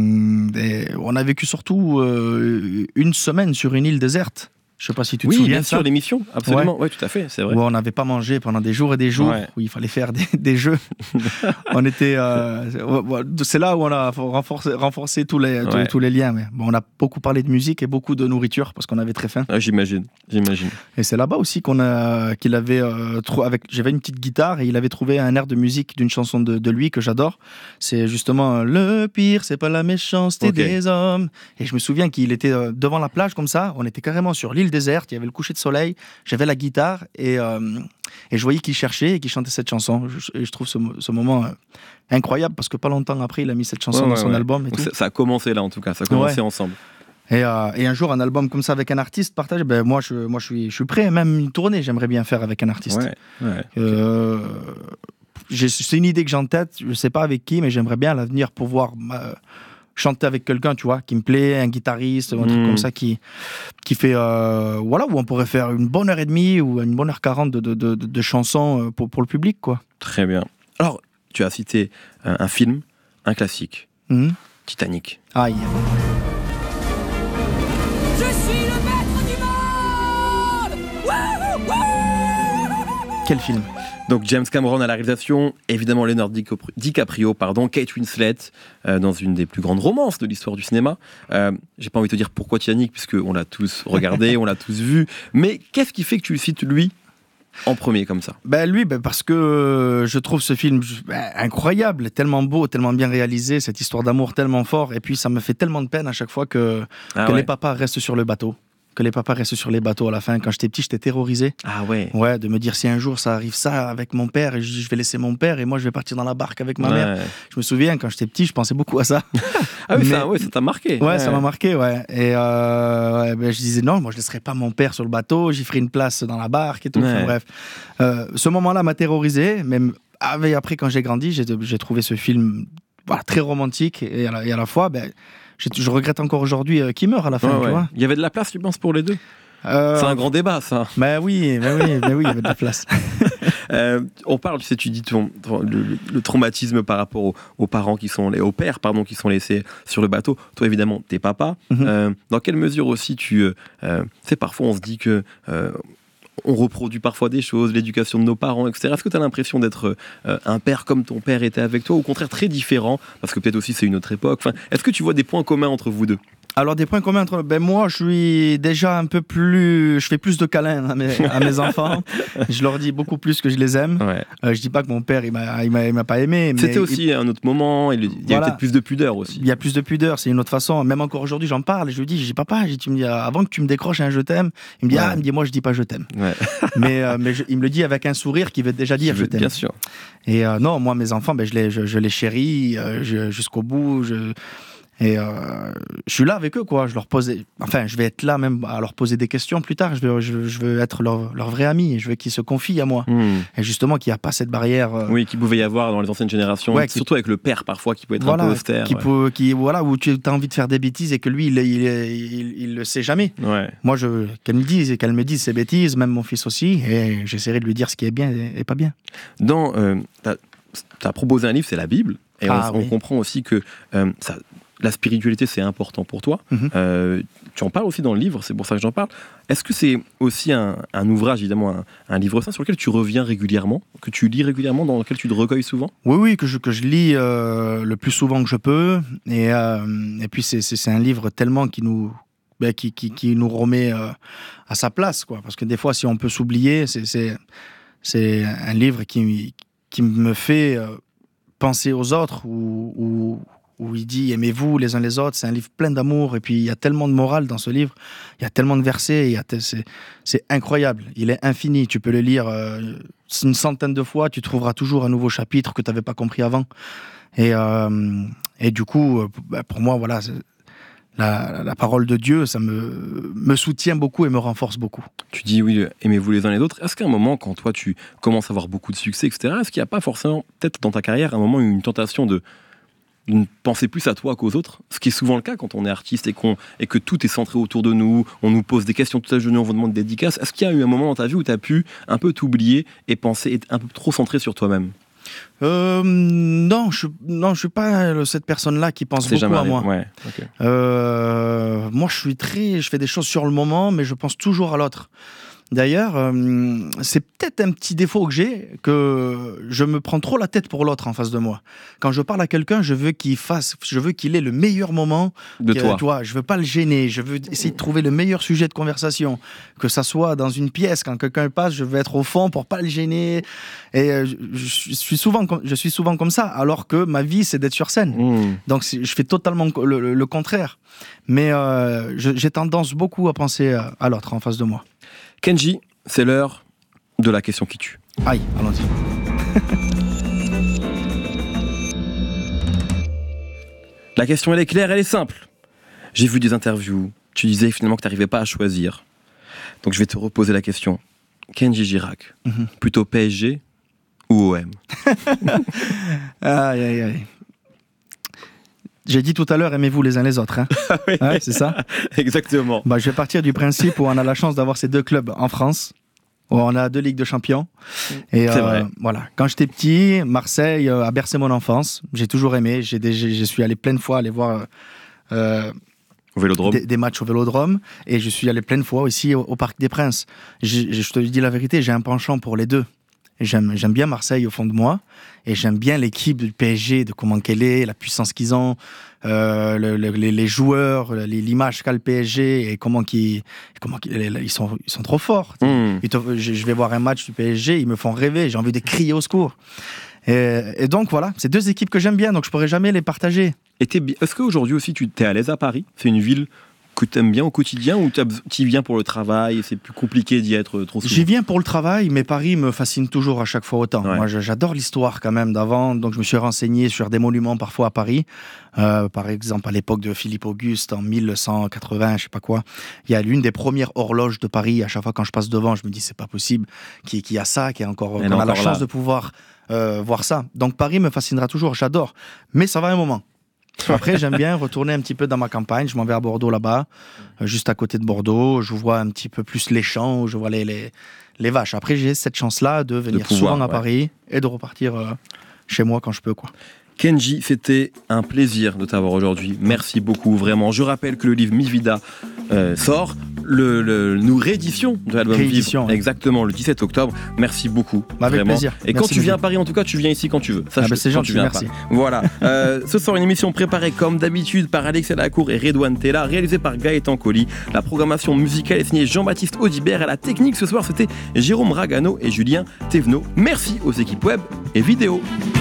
et on a vécu surtout euh, une semaine sur une île déserte. Je sais pas si tu te oui, souviens bien de ça. sûr, l'émission. Absolument. Oui, tout à fait. C'est vrai. Où on n'avait pas mangé pendant des jours et des jours, Ouais. où il fallait faire des, des jeux. on était, euh, c'est là où on a renforcé, renforcé tous, les, tous, Ouais. tous les liens. Mais bon, on a beaucoup parlé de musique et beaucoup de nourriture parce qu'on avait très faim. Ah, j'imagine. J'imagine. Et c'est là-bas aussi qu'on a, qu'il avait euh, trou- avec, j'avais une petite guitare et il avait trouvé un air de musique d'une chanson de, de lui que j'adore. C'est justement euh, le pire, c'est pas la méchanceté Ok. des hommes. Et je me souviens qu'il était euh, devant la plage comme ça. On était carrément sur l'île déserte. Il y avait le coucher de soleil. J'avais la guitare et euh, et je voyais qu'il cherchait et qu'il chantait cette chanson. Je, et je trouve ce, mo- ce moment euh, incroyable parce que pas longtemps après, il a mis cette chanson Ouais, dans ouais, son ouais. album et Donc, tout. ça, ça a commencé là, en tout cas. Ça a commencé Ouais. ensemble. Et, euh, et un jour, un album comme ça avec un artiste partagé, ben moi, je, moi je, suis, je suis prêt. Même une tournée, j'aimerais bien faire avec un artiste. Ouais. Ouais. Euh, j'ai- c'est une idée que j'ai en tête. Je sais pas avec qui, mais j'aimerais bien à l'avenir pouvoir euh, chanter avec quelqu'un, tu vois, qui me plaît, un guitariste, un truc Mm. comme ça qui, qui fait. euh, voilà, où on pourrait faire une bonne heure et demie ou une bonne heure quarante de, de, de, de chansons euh, pour, pour le public, quoi. Très bien. Alors, tu as cité un, un film, un classique, Mhm. Titanic. Aïe. Je suis le maître du monde. Wouhou, wouhou. Quel film. Donc James Cameron à la réalisation, évidemment Leonardo DiCaprio, DiCaprio, pardon, Kate Winslet euh, dans une des plus grandes romances de l'histoire du cinéma. Euh, j'ai pas envie de te dire pourquoi Titanic, puisque on l'a tous regardé, on l'a tous vu. Mais qu'est-ce qui fait que tu le cites lui en premier comme ça? Ben lui, ben parce que euh, je trouve ce film ben, incroyable, tellement beau, tellement bien réalisé, cette histoire d'amour tellement fort. Et puis ça me fait tellement de peine à chaque fois que, Ah que ouais. les papas restent sur le bateau. Que les papas restent sur les bateaux à la fin. Quand j'étais petit, j'étais terrorisé. Ah ouais. Ouais, de me dire si un jour ça arrive ça avec mon père et je, je vais laisser mon père et moi je vais partir dans la barque avec ma mère. Ouais. Je me souviens quand j'étais petit, je pensais beaucoup à ça. Ah oui, Mais- ça, ouais, ça t'a marqué. Ouais, ça m'a marqué, ouais. Et euh, ouais, ben, je disais non, moi je laisserai pas mon père sur le bateau, j'y ferai une place dans la barque et tout. Enfin, Ouais. bref, Euh, ce moment-là m'a terrorisé. Même avec- après, quand j'ai grandi, j'ai, j'ai trouvé ce film voilà, très romantique et à la, et à la fois, ben, je, je regrette encore aujourd'hui euh, qu'il meurt à la fin, Ouais, tu ouais. vois. Il y avait de la place, tu penses, pour les deux? Euh, C'est un grand débat, ça. Ben oui, ben oui, ben oui, il y avait de la place. Euh, on parle, tu sais, tu dis ton, ton- le, le traumatisme par rapport aux, aux parents qui sont, aux pères, pardon, qui sont laissés sur le bateau. Toi, évidemment, t'es papa. Mhm. Euh, dans quelle mesure aussi tu, euh, euh, tu sais, parfois on se dit que euh, on reproduit parfois des choses, l'éducation de nos parents, et cetera. Est-ce que tu as l'impression d'être euh, un père comme ton père était avec toi, ou au contraire très différent, parce que peut-être aussi c'est une autre époque. Enfin, est-ce que tu vois des points communs entre vous deux? Alors des points communs entre ben moi je suis déjà un peu plus je fais plus de câlins à mes, à mes enfants. Je leur dis beaucoup plus que je les aime. Ouais. Euh, je dis pas que mon père il m'a il m'a, il m'a pas aimé mais C'était aussi il, un autre moment, il, il y Voilà. avait peut-être plus de pudeur aussi. il y a plus de pudeur, c'est une autre façon. Même encore aujourd'hui, j'en parle et je lui dis, je dis papa, je dis, tu me dis avant que tu me décroches un je t'aime. Il me dit Ouais. ah, il me dit moi je dis pas je t'aime. Ouais. mais euh, mais je- il me le dit avec un sourire qui veut déjà dire Je je veux- t'aime. Bien sûr. Et euh, non, moi mes enfants, ben je les je, je les chéris euh, je- jusqu'au bout. Je Et euh, je suis là avec eux, quoi. Je leur pose, des- enfin, je vais être là même à leur poser des questions plus tard. Je veux, je, veux- je veux être leur, leur vrai ami. Et je veux qu'ils se confient à moi. Hmm. Et justement, qu'il n'y a pas cette barrière. euh, Oui, qu'il pouvait y avoir dans les anciennes générations, Ouais, qui- surtout avec le père parfois, qui peut être voilà, un peu austère. qui ouais. peut, qui, voilà, où tu as envie de faire des bêtises et que lui, il, il, il, il le sait jamais. Ouais. Moi, je, qu'elle me dise et qu'elle me dise ses bêtises, même mon fils aussi, et j'essaierai de lui dire ce qui est bien et, et pas bien. Dans, euh, t'as, t'as proposé un livre, c'est la Bible, et Ah, on, on oui. comprend aussi que euh, ça, la spiritualité c'est important pour toi. Mhm. Euh, tu en parles aussi dans le livre, c'est pour ça que j'en parle. Est-ce que c'est aussi un, un ouvrage, évidemment, un, un livre saint sur lequel tu reviens régulièrement, que tu lis régulièrement, dans lequel tu te recueilles souvent? Oui, oui, que je, que je lis euh, le plus souvent que je peux. Et, euh, et puis, c'est, c'est, c'est un livre tellement qui nous, ben, qui, qui, qui nous remet euh, à sa place, quoi. Parce que des fois, si on peut s'oublier, c'est, c'est, c'est un livre qui, qui me fait euh, penser aux autres, où, où, où il dit « aimez-vous les uns les autres ». C'est un livre plein d'amour. Et puis, il y a tellement de morale dans ce livre. Il y a tellement de versets. Il y a te- c'est, c'est incroyable. Il est infini. Tu peux le lire euh, une centaine de fois. Tu trouveras toujours un nouveau chapitre que tu n'avais pas compris avant. Et, euh, et du coup, euh, bah, pour moi, voilà, c'est- la, la parole de Dieu, ça me, me soutient beaucoup et me renforce beaucoup. Tu dis oui, le- aimez-vous les uns les autres. Est-ce qu'à un moment, quand toi tu commences à avoir beaucoup de succès, et cetera, est-ce qu'il n'y a pas forcément, peut-être dans ta carrière, un moment une tentation de, de ne penser plus à toi qu'aux autres? Ce qui est souvent le cas quand on est artiste et, qu'on, et que tout est centré autour de nous, on nous pose des questions toute la journée, on vous demande des dédicaces. Est-ce qu'il y a eu un moment dans ta vie où tu as pu un peu t'oublier et penser, être un peu trop centré sur toi-même? Euh, non, je non, je suis pas euh, cette personne-là qui pense C'est beaucoup jamais à arrivé. moi. Ouais, ok. Euh, moi, je suis très, je fais des choses sur le moment, mais je pense toujours à l'autre. D'ailleurs, euh, c'est peut-être un petit défaut que j'ai, que je me prends trop la tête pour l'autre en face de moi. Quand je parle à quelqu'un, je veux qu'il fasse, je veux qu'il ait le meilleur moment De que- toi. tu vois, je veux pas le gêner, je veux essayer de trouver le meilleur sujet de conversation. Que ça soit dans une pièce, quand quelqu'un passe, je veux être au fond pour pas le gêner. Et euh, je, je suis souvent, comme- je suis souvent comme ça, alors que ma vie, c'est d'être sur scène. Mmh. Donc c'est- je fais totalement le, le- le contraire. Mais euh, je- j'ai tendance beaucoup à penser à, à l'autre en face de moi. Kenji, c'est l'heure de la question qui tue. Aïe, allons-y. La question, elle est claire, elle est simple. J'ai vu des interviews, tu disais finalement que tu n'arrivais pas à choisir. Donc je vais te reposer la question. Kenji Girac, Mhm. plutôt P S G ou O M? Aïe, aïe, aïe. J'ai dit tout à l'heure, aimez-vous les uns les autres. Hein. Ouais, c'est ça. Exactement. Bah, je vais partir du principe où on a la chance d'avoir ces deux clubs en France, où on a deux Ligues de Champions. Et C'est euh, vrai. voilà. Quand j'étais petit, Marseille euh, a bercé mon enfance. J'ai toujours aimé. J'ai des- j'ai- je suis allé plein de fois aller voir euh, Au Vélodrome. des, des matchs au Vélodrome. Et je suis allé plein de fois aussi au, au Parc des Princes. J'ai- Je te dis la vérité, j'ai un penchant pour les deux. J'aime, j'aime bien Marseille au fond de moi. Et j'aime bien l'équipe du P S G, de comment qu'elle est, la puissance qu'ils ont, euh, le- le- les, les joueurs, les- l'image qu'a le P S G et comment qu'ils, comment qu'ils, ils sont, ils sont trop forts. Mmh. Ils te- je, je vais voir un match du P S G, ils me font rêver, j'ai envie de crier au secours. Et, et donc voilà, c'est deux équipes que j'aime bien, donc je pourrais jamais les partager. Et t'es bi- est-ce qu'aujourd'hui aussi tu es à l'aise à Paris? C'est une ville que tu aimes bien au quotidien ou tu y viens pour le travail et c'est plus compliqué d'y être trop souvent? J'y viens pour le travail, mais Paris me fascine toujours à chaque fois autant. Ouais. Moi, je- j'adore l'histoire quand même d'avant, donc je me suis renseigné sur des monuments parfois à Paris. Euh, par exemple, à l'époque de Philippe Auguste, en mille cent quatre-vingts, je sais pas quoi, il y a l'une des premières horloges de Paris. À chaque fois quand je passe devant, je me dis c'est pas possible qu'il qu'il y a ça, qu'il y a encore, Elle qu'on est a la encore chance là. de pouvoir euh, voir ça. Donc Paris me fascinera toujours, j'adore. Mais ça va un moment. Après, j'aime bien retourner un petit peu dans ma campagne. Je m'en vais à Bordeaux là-bas, euh, juste à côté de Bordeaux. Je vois un petit peu plus les champs, je vois les, les, les vaches. Après, j'ai cette chance-là de venir pouvoir, souvent à ouais. Paris et de repartir euh, chez moi quand je peux, quoi. Kenji, c'était un plaisir de t'avoir aujourd'hui. Merci beaucoup, vraiment. Je rappelle que le livre Mi Vida euh, sort. Le, le, nous réédition de l'album Réédition, Vivre, ouais. exactement, le dix-sept octobre. Merci beaucoup. Bah, avec vraiment. plaisir. Et Merci quand tu viens à beaucoup. Paris, en tout cas, tu viens ici quand tu veux. Sache Ah bah, c'est quand gentil, tu viens à merci. Paris. Voilà. Euh, ce soir, une émission préparée comme d'habitude par Alexia Lacour et Redouane Tella, réalisée par Gaëtan Colli. La programmation musicale est signée Jean-Baptiste Audibert. À la technique ce soir, c'était Jérôme Ragano et Julien Thévenot. Merci aux équipes web et vidéo.